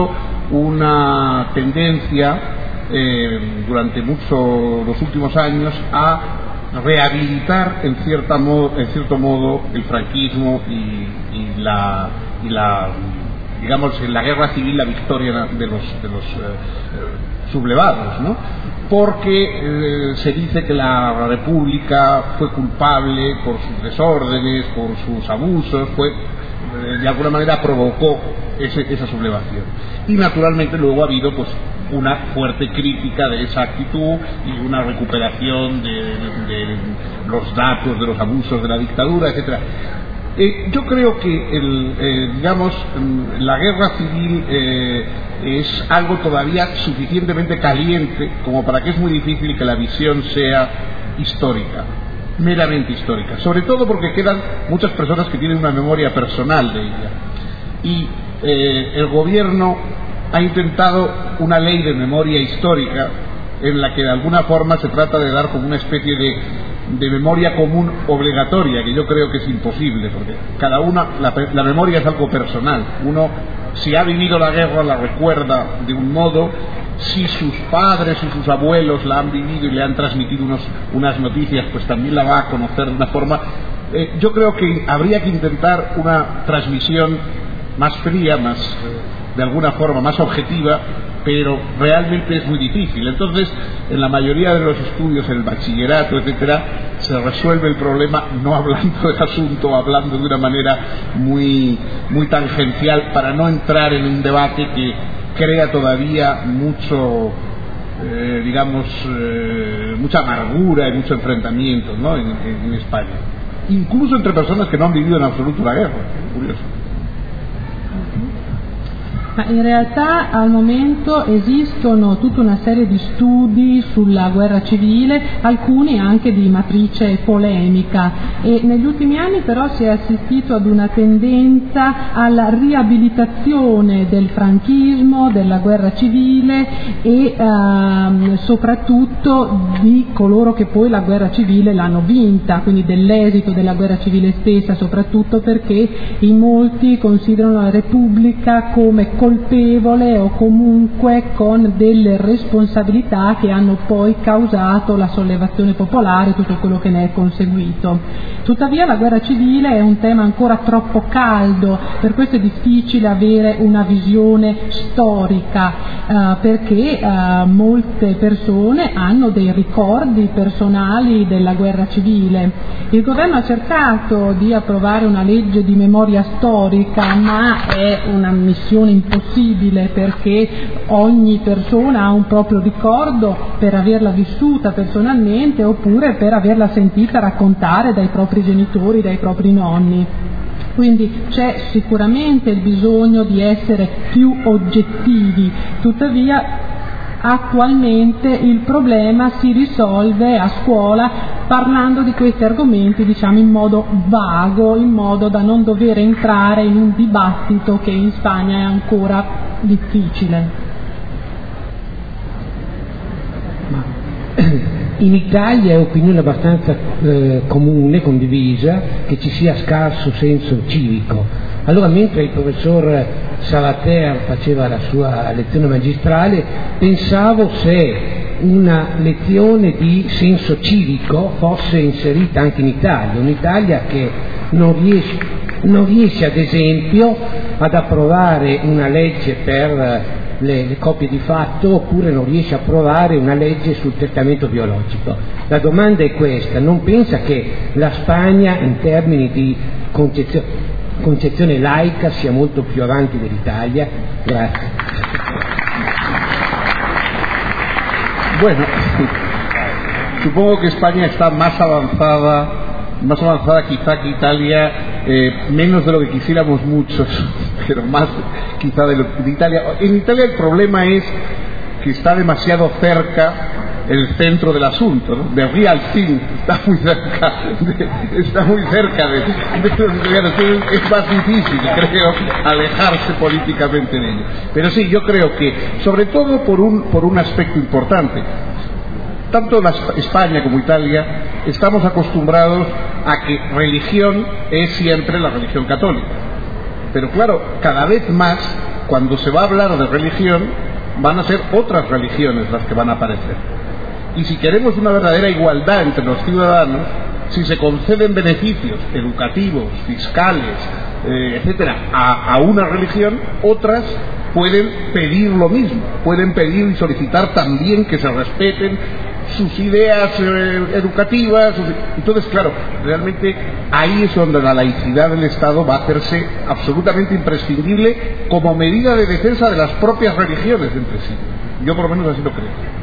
una tendencia eh, durante mucho los últimos años a rehabilitar en cierta modo, en cierto modo el franquismo y, y la y la digamos en la guerra civil la victoria de los de los eh, sublevados, ¿no? Porque eh, se dice que la República fue culpable por sus desórdenes, por sus abusos, fue eh, de alguna manera provocó ese, esa sublevación. Y naturalmente luego ha habido pues una fuerte crítica de esa actitud y una recuperación de, de, de los datos de los abusos de la dictadura, etcétera. Eh, yo creo que el, eh, digamos la guerra civil eh, es algo todavía suficientemente caliente como para que es muy difícil que la visión sea histórica, meramente histórica, sobre todo porque quedan muchas personas que tienen una memoria personal de ella y eh, el gobierno ha intentado una ley de memoria histórica en la que de alguna forma se trata de dar como una especie de, de memoria común obligatoria, que yo creo que es imposible, porque cada una, la, la memoria es algo personal. Uno, si ha vivido la guerra, la recuerda de un modo, si sus padres o sus abuelos la han vivido y le han transmitido unos, unas noticias, pues también la va a conocer de una forma. Eh, yo creo que habría que intentar una transmisión más fría, más... Eh, de alguna forma más objetiva, pero realmente es muy difícil. Entonces, en la mayoría de los estudios, en el bachillerato, etcétera, se resuelve el problema no hablando del asunto, hablando de una manera muy, muy tangencial, para no entrar en un debate que crea todavía mucho, eh, digamos, eh, mucha amargura y mucho enfrentamiento, ¿no? en, en, en España. Incluso entre personas que no han vivido en absoluto la guerra. Curioso. Ma in realtà al momento esistono tutta una serie di studi sulla guerra civile, alcuni anche di matrice polemica, e negli ultimi anni però si è assistito ad una tendenza alla riabilitazione del franchismo, della guerra civile e ehm, soprattutto di coloro che poi la guerra civile l'hanno vinta, quindi dell'esito della guerra civile stessa, soprattutto perché in molti considerano la Repubblica come colpevole o comunque con delle responsabilità che hanno poi causato la sollevazione popolare e tutto quello che ne è conseguito. Tuttavia la guerra civile è un tema ancora troppo caldo, per questo è difficile avere una visione storica, eh, perché eh, molte persone hanno dei ricordi personali della guerra civile. Il governo ha cercato di approvare una legge di memoria storica, ma è una missione impossibile perché ogni persona ha un proprio ricordo per averla vissuta personalmente oppure per averla sentita raccontare dai propri genitori, dai propri nonni. Quindi c'è sicuramente il bisogno di essere più oggettivi, tuttavia attualmente il problema si risolve a scuola parlando di questi argomenti, diciamo, in modo vago, in modo da non dover entrare in un dibattito che in Spagna è ancora difficile. Ma in Italia è opinione abbastanza eh, comune, condivisa, che ci sia scarso senso civico. Allora, mentre il professor Salater faceva la sua lezione magistrale, pensavo se una lezione di senso civico fosse inserita anche in Italia, un'Italia che non riesce, non riesce ad esempio ad approvare una legge per le, le coppie di fatto, oppure non riesce a approvare una legge sul trattamento biologico. La domanda è questa: non pensa che la Spagna in termini di concezione concezione laica sia molto più avanti dell'Italia? Grazie. Bueno, supongo que España está más avanzada, más avanzada quizá que Italia, eh, menos de lo que quisiéramos muchos, pero más quizá de lo de Italia. En Italia el problema es que está demasiado cerca el centro del asunto, ¿no? De Ría al fin está muy cerca, de, está muy cerca de, de, es más difícil, creo, alejarse políticamente de ello. Pero sí, yo creo que, sobre todo por un por un aspecto importante, tanto la España como Italia estamos acostumbrados a que religión es siempre la religión católica. Pero claro, cada vez más cuando se va a hablar de religión, van a ser otras religiones las que van a aparecer. Y si queremos una verdadera igualdad entre los ciudadanos, si se conceden beneficios educativos, fiscales, eh, etcétera, a, a una religión, otras pueden pedir lo mismo, pueden pedir y solicitar también que se respeten sus ideas eh, educativas. Sus... Entonces, claro, realmente ahí es donde la laicidad del Estado va a hacerse absolutamente imprescindible como medida de defensa de las propias religiones entre sí. Yo por lo menos así lo creo.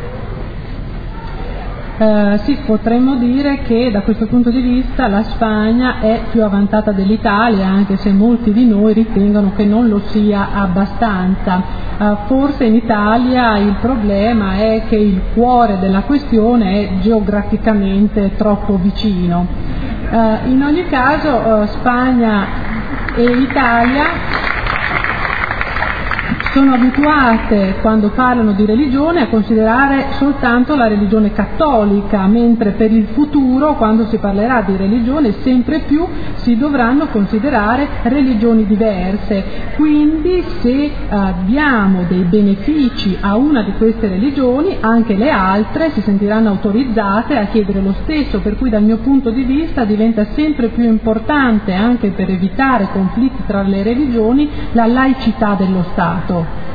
Eh, sì, potremmo dire che da questo punto di vista la Spagna è più avanzata dell'Italia, anche se molti di noi ritengono che non lo sia abbastanza. Eh, forse in Italia il problema è che il cuore della questione è geograficamente troppo vicino. Eh, in ogni caso eh, Spagna e Italia sono abituate, quando parlano di religione, a considerare soltanto la religione cattolica, mentre per il futuro, quando si parlerà di religione, sempre più si dovranno considerare religioni diverse. Quindi se eh, diamo dei benefici a una di queste religioni, anche le altre si sentiranno autorizzate a chiedere lo stesso, per cui dal mio punto di vista diventa sempre più importante, anche per evitare conflitti tra le religioni, la laicità dello Stato.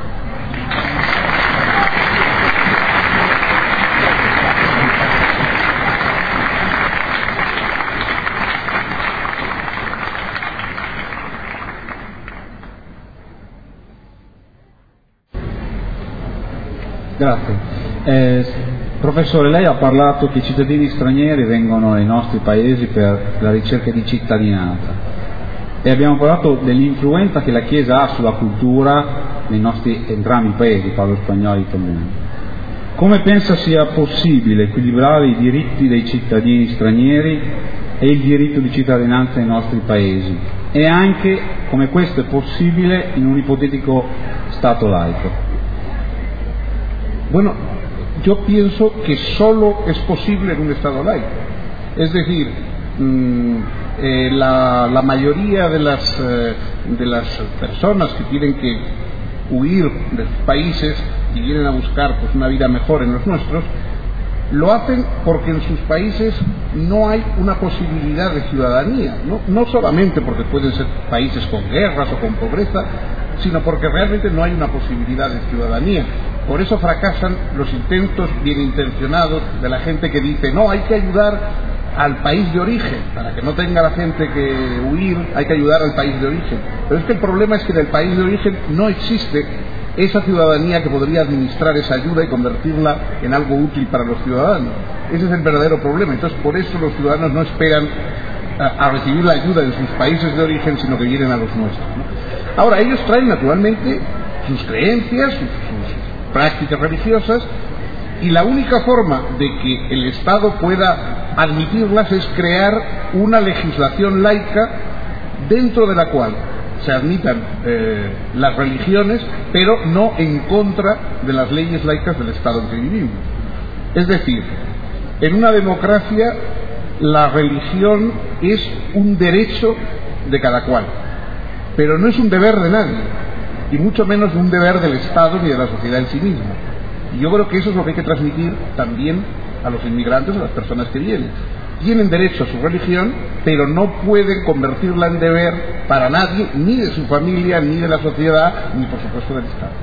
Grazie. Eh, professore, lei ha parlato che i cittadini stranieri vengono nei nostri paesi per la ricerca di cittadinanza e abbiamo parlato dell'influenza che la Chiesa ha sulla cultura nei nostri entrambi i paesi, parlo spagnolo e italiano. Come pensa sia possibile equilibrare i diritti dei cittadini stranieri e il diritto di cittadinanza nei nostri paesi, e anche come questo è possibile in un ipotetico Stato laico? Bueno, yo pienso que solo es posible en un Estado laico. Es decir, mmm, eh, la, la mayoría de las, eh, de las personas que tienen que huir de sus países y vienen a buscar pues una vida mejor en los nuestros, lo hacen porque en sus países no hay una posibilidad de ciudadanía, ¿no? No solamente porque pueden ser países con guerras o con pobreza, sino porque realmente no hay una posibilidad de ciudadanía. Por eso fracasan los intentos bien intencionados de la gente que dice no, hay que ayudar al país de origen, para que no tenga la gente que huir, hay que ayudar al país de origen. Pero es que el problema es que en el país de origen no existe esa ciudadanía que podría administrar esa ayuda y convertirla en algo útil para los ciudadanos. Ese es el verdadero problema. Entonces, por eso los ciudadanos no esperan a, a recibir la ayuda de sus países de origen, sino que vienen a los nuestros, ¿no? Ahora, ellos traen naturalmente sus creencias, sus, sus prácticas religiosas, y la única forma de que el Estado pueda admitirlas es crear una legislación laica dentro de la cual se admitan eh, las religiones, pero no en contra de las leyes laicas del Estado en que vivimos. Es decir, en una democracia la religión es un derecho de cada cual, pero no es un deber de nadie, y mucho menos un deber del Estado ni de la sociedad en sí misma. Y yo creo que eso es lo que hay que transmitir también a los inmigrantes, a las personas que vienen. Tienen derecho a su religión, pero no pueden convertirla en deber para nadie, ni de su familia, ni de la sociedad, ni por supuesto del Estado.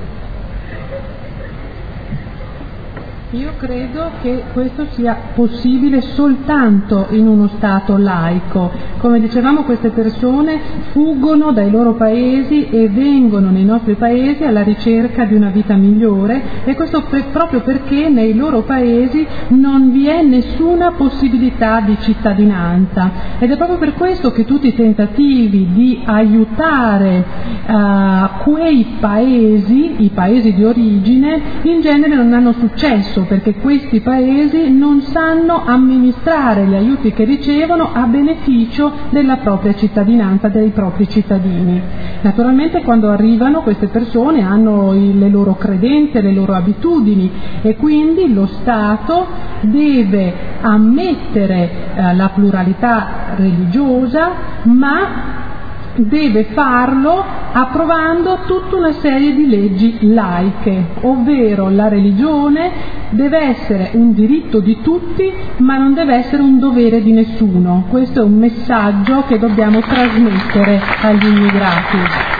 Io credo che questo sia possibile soltanto in uno Stato laico. Come dicevamo, queste persone fuggono dai loro paesi e vengono nei nostri paesi alla ricerca di una vita migliore, e questo per, proprio perché nei loro paesi non vi è nessuna possibilità di cittadinanza. Ed è proprio per questo che tutti i tentativi di aiutare uh, quei paesi, i paesi di origine, in genere non hanno successo, perché questi paesi non sanno amministrare gli aiuti che ricevono a beneficio della propria cittadinanza, dei propri cittadini. Naturalmente quando arrivano queste persone hanno le loro credenze, le loro abitudini, e quindi lo Stato deve ammettere eh, la pluralità religiosa, ma deve farlo approvando tutta una serie di leggi laiche, ovvero la religione deve essere un diritto di tutti, ma non deve essere un dovere di nessuno. Questo è un messaggio che dobbiamo trasmettere agli immigrati.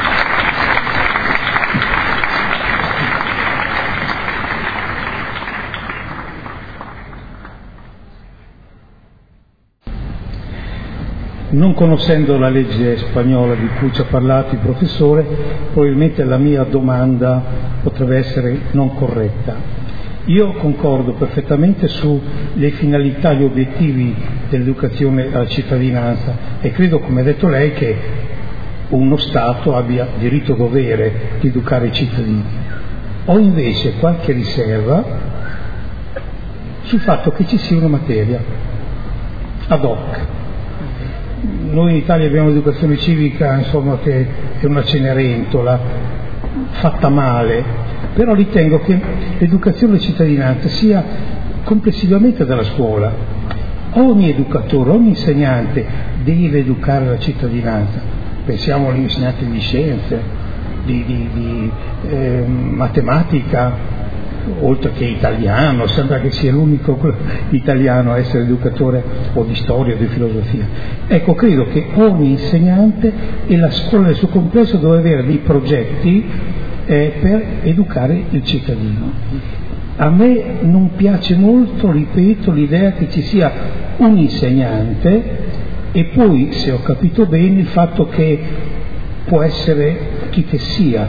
Non conoscendo la legge spagnola di cui ci ha parlato il professore, probabilmente la mia domanda potrebbe essere non corretta. Io concordo perfettamente sulle finalità e gli obiettivi dell'educazione alla cittadinanza e credo, come ha detto lei, che uno Stato abbia diritto-dovere di educare i cittadini. Ho invece qualche riserva sul fatto che ci sia una materia ad hoc. Noi in Italia abbiamo l'educazione civica, insomma, che è una cenerentola fatta male, però ritengo che l'educazione alla cittadinanza sia complessivamente dalla scuola. Ogni educatore, ogni insegnante deve educare la cittadinanza. Pensiamo agli insegnanti di scienze, di, di, di eh, matematica, oltre che italiano, sembra che sia l'unico italiano a essere educatore o di storia o di filosofia. Ecco, credo che ogni insegnante e la scuola nel suo complesso deve avere dei progetti eh, per educare il cittadino. A me non piace molto, ripeto, l'idea che ci sia un insegnante e poi, se ho capito bene, il fatto che può essere chi che sia.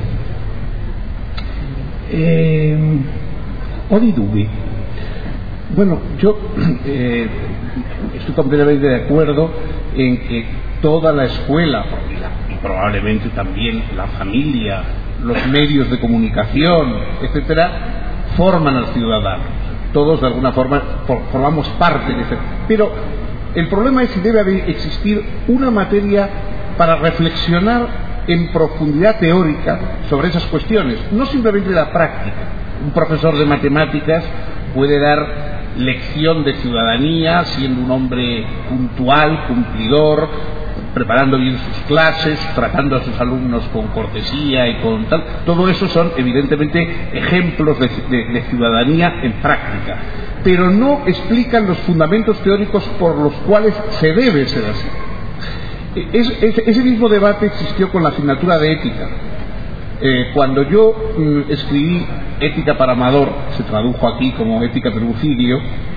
E, ho dei dubbi. Bueno, yo eh, estoy completamente de acuerdo en que toda la escuela, y, la, y probablemente también la familia, los medios de comunicación, etcétera, forman al ciudadano. Todos de alguna forma formamos parte de ese. Pero el problema es si debe haber, existir una materia para reflexionar en profundidad teórica sobre esas cuestiones, no simplemente la práctica. Un profesor de matemáticas puede dar lección de ciudadanía siendo un hombre puntual, cumplidor, preparando bien sus clases, tratando a sus alumnos con cortesía y con tal. Todo eso son evidentemente ejemplos de, de, de ciudadanía en práctica, pero no explican los fundamentos teóricos por los cuales se debe ser así. Es, es, ese mismo debate existió con la asignatura de ética. Eh, cuando yo mm, escribí Ética para Amador, se tradujo aquí como Ética Perucidio,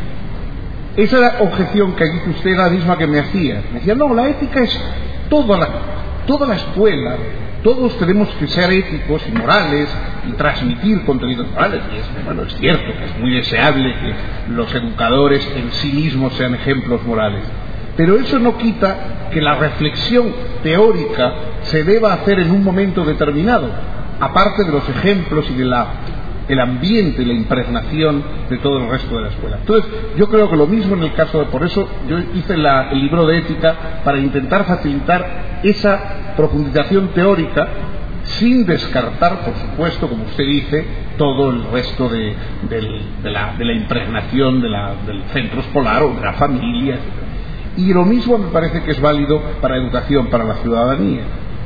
esa era objeción que aquí usted era la misma que me hacía. Me decía, no, la ética es toda la, toda la escuela, todos tenemos que ser éticos y morales y transmitir contenidos morales. Y es, bueno, es cierto que es muy deseable que los educadores en sí mismos sean ejemplos morales. Pero eso no quita que la reflexión teórica se deba hacer en un momento determinado, aparte de los ejemplos y de la el ambiente y la impregnación de todo el resto de la escuela. Entonces, yo creo que lo mismo en el caso de... Por eso yo hice la, el libro de ética para intentar facilitar esa profundización teórica sin descartar, por supuesto, como usted dice, todo el resto de, de, de, la, de la impregnación de la, del centro escolar o de la familia. Y lo mismo me parece que es válido para educación, para la ciudadanía.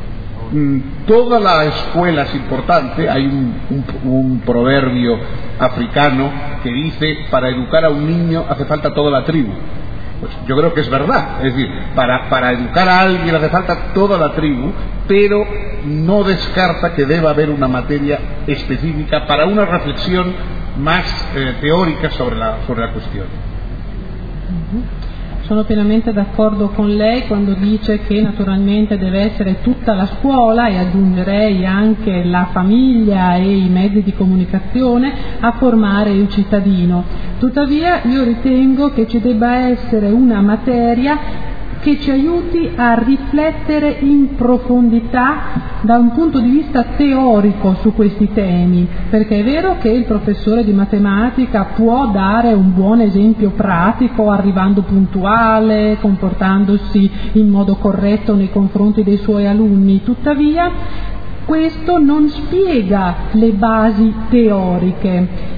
Toda la escuela es importante. Hay un, un, un proverbio africano que dice: para educar a un niño hace falta toda la tribu. Pues yo creo que es verdad, es decir, para, para educar a alguien hace falta toda la tribu, pero no descarta que deba haber una materia específica para una reflexión más eh, teórica sobre la, sobre la cuestión. Uh-huh. Sono pienamente d'accordo con lei quando dice che naturalmente deve essere tutta la scuola, e aggiungerei anche la famiglia e i mezzi di comunicazione, a formare il cittadino. Tuttavia io ritengo che ci debba essere una materia che ci aiuti a riflettere in profondità da un punto di vista teorico su questi temi, perché è vero che il professore di matematica può dare un buon esempio pratico arrivando puntuale, comportandosi in modo corretto nei confronti dei suoi alunni, tuttavia questo non spiega le basi teoriche.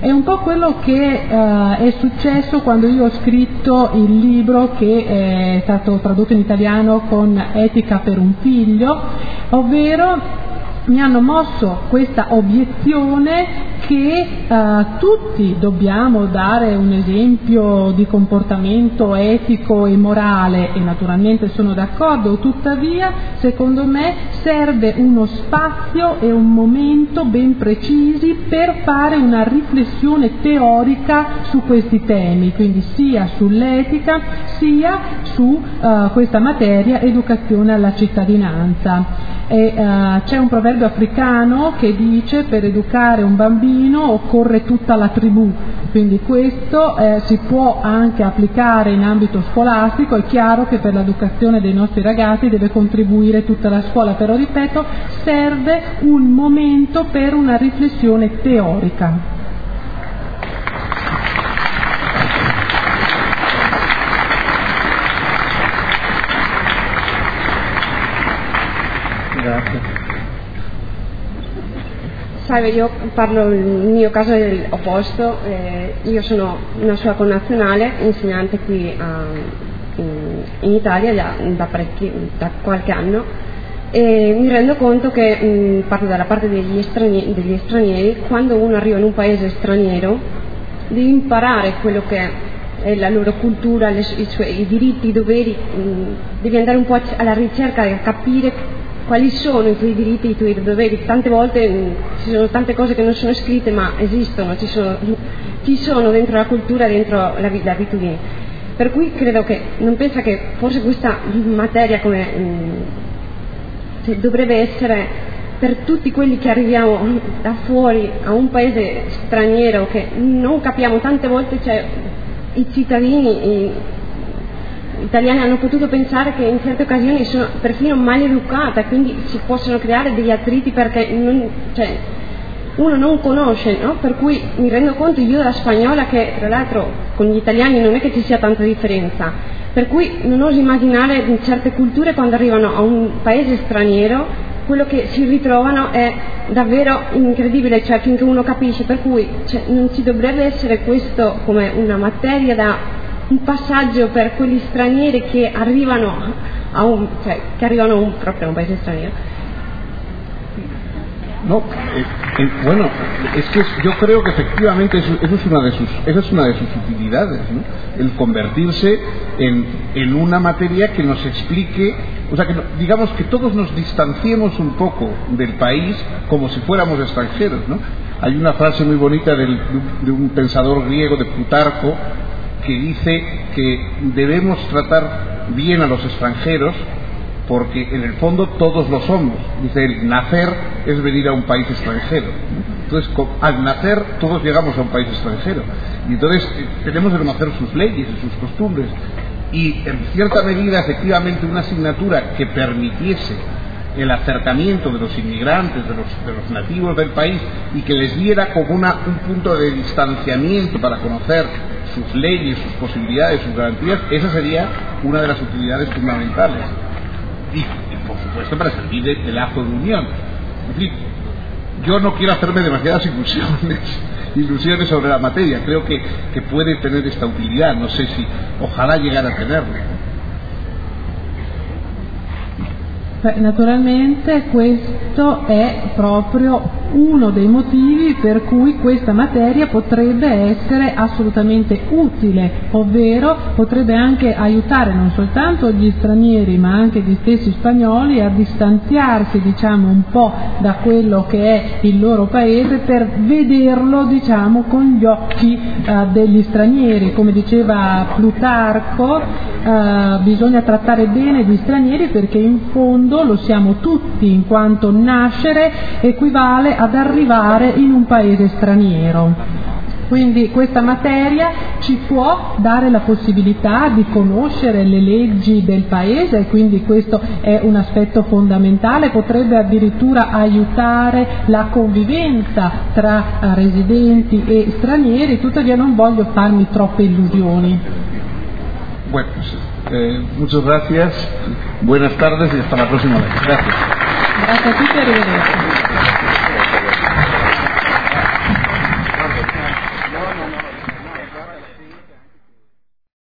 È un po' quello che uh, è successo quando io ho scritto il libro che è stato tradotto in italiano con Etica per un figlio, ovvero mi hanno mosso questa obiezione che eh, tutti dobbiamo dare un esempio di comportamento etico e morale, e naturalmente sono d'accordo, tuttavia secondo me serve uno spazio e un momento ben precisi per fare una riflessione teorica su questi temi, quindi sia sull'etica sia su eh, questa materia educazione alla cittadinanza. E, uh, c'è un proverbio africano che dice: per educare un bambino occorre tutta la tribù, quindi questo eh, si può anche applicare in ambito scolastico. È chiaro che per l'educazione dei nostri ragazzi deve contribuire tutta la scuola, però ripeto, serve un momento per una riflessione teorica. Grazie. Salve, io parlo, il mio caso è opposto, eh, io sono una sua connazionale, insegnante qui a, in, in Italia da, da, parecchi, da qualche anno, e mi rendo conto che, mh, parlo dalla parte degli stranieri, degli stranieri, quando uno arriva in un paese straniero deve imparare quello che è la loro cultura, le, i, suoi, i diritti, i doveri, mh, devi andare un po' alla ricerca e capire quali sono i tuoi diritti e i tuoi doveri. Tante volte mh, ci sono tante cose che non sono scritte ma esistono, ci sono, ci sono dentro la cultura, dentro la, la abitudine. Per cui credo che, non pensa che forse questa materia come mh, cioè, dovrebbe essere per tutti quelli che arriviamo da fuori a un paese straniero che non capiamo. Tante volte cioè, i cittadini i, italiani hanno potuto pensare che in certe occasioni sono perfino maleducata, quindi si possono creare degli attriti perché non, cioè, uno non conosce, no? Per cui mi rendo conto io da spagnola che tra l'altro con gli italiani non è che ci sia tanta differenza, per cui non oso immaginare in certe culture quando arrivano a un paese straniero quello che si ritrovano è davvero incredibile, cioè finché uno capisce, per cui cioè, non ci dovrebbe essere questo come una materia da un passaggio per quegli stranieri che arrivano a un, cioè, che arrivano a un, proprio a un paese straniero. No, eh, eh, bueno, es que yo creo que efectivamente eso, eso es una de sus, esa es una de sus utilidades, ¿no? El convertirse en, en una materia que nos explique, o sea, que no, digamos que todos nos distanciemos un poco del país como si fuéramos extranjeros, ¿no? Hay una frase muy bonita del, de un pensador griego, de Plutarco, que dice que debemos tratar bien a los extranjeros porque en el fondo todos lo somos. Dice él, nacer es venir a un país extranjero. Entonces, al nacer todos llegamos a un país extranjero y entonces tenemos que conocer sus leyes y sus costumbres, y en cierta medida efectivamente una asignatura que permitiese el acercamiento de los inmigrantes, de los, de los nativos del país, y que les diera como una, un punto de distanciamiento para conocer sus leyes, sus posibilidades, sus garantías, esa sería una de las utilidades fundamentales. Y, y por supuesto para servir de, de lazo de unión. En fin, yo no quiero hacerme demasiadas ilusiones, ilusiones sobre la materia, creo que, que puede tener esta utilidad, no sé si, ojalá llegara a tenerla. Naturalmente questo è proprio uno dei motivi per cui questa materia potrebbe essere assolutamente utile, ovvero potrebbe anche aiutare non soltanto gli stranieri ma anche gli stessi spagnoli a distanziarsi, diciamo, un po' da quello che è il loro paese per vederlo, diciamo, con gli occhi eh, degli stranieri. Come diceva Plutarco, eh, bisogna trattare bene gli stranieri perché in fondo lo siamo tutti, in quanto nascere equivale ad arrivare in un paese straniero. Quindi questa materia ci può dare la possibilità di conoscere le leggi del paese e quindi questo è un aspetto fondamentale, potrebbe addirittura aiutare la convivenza tra residenti e stranieri, tuttavia non voglio farmi troppe illusioni. Bueno, pues, eh, muchas gracias, buenas tardes y hasta la próxima vez. Gracias. Grazie a tutti e arrivederci.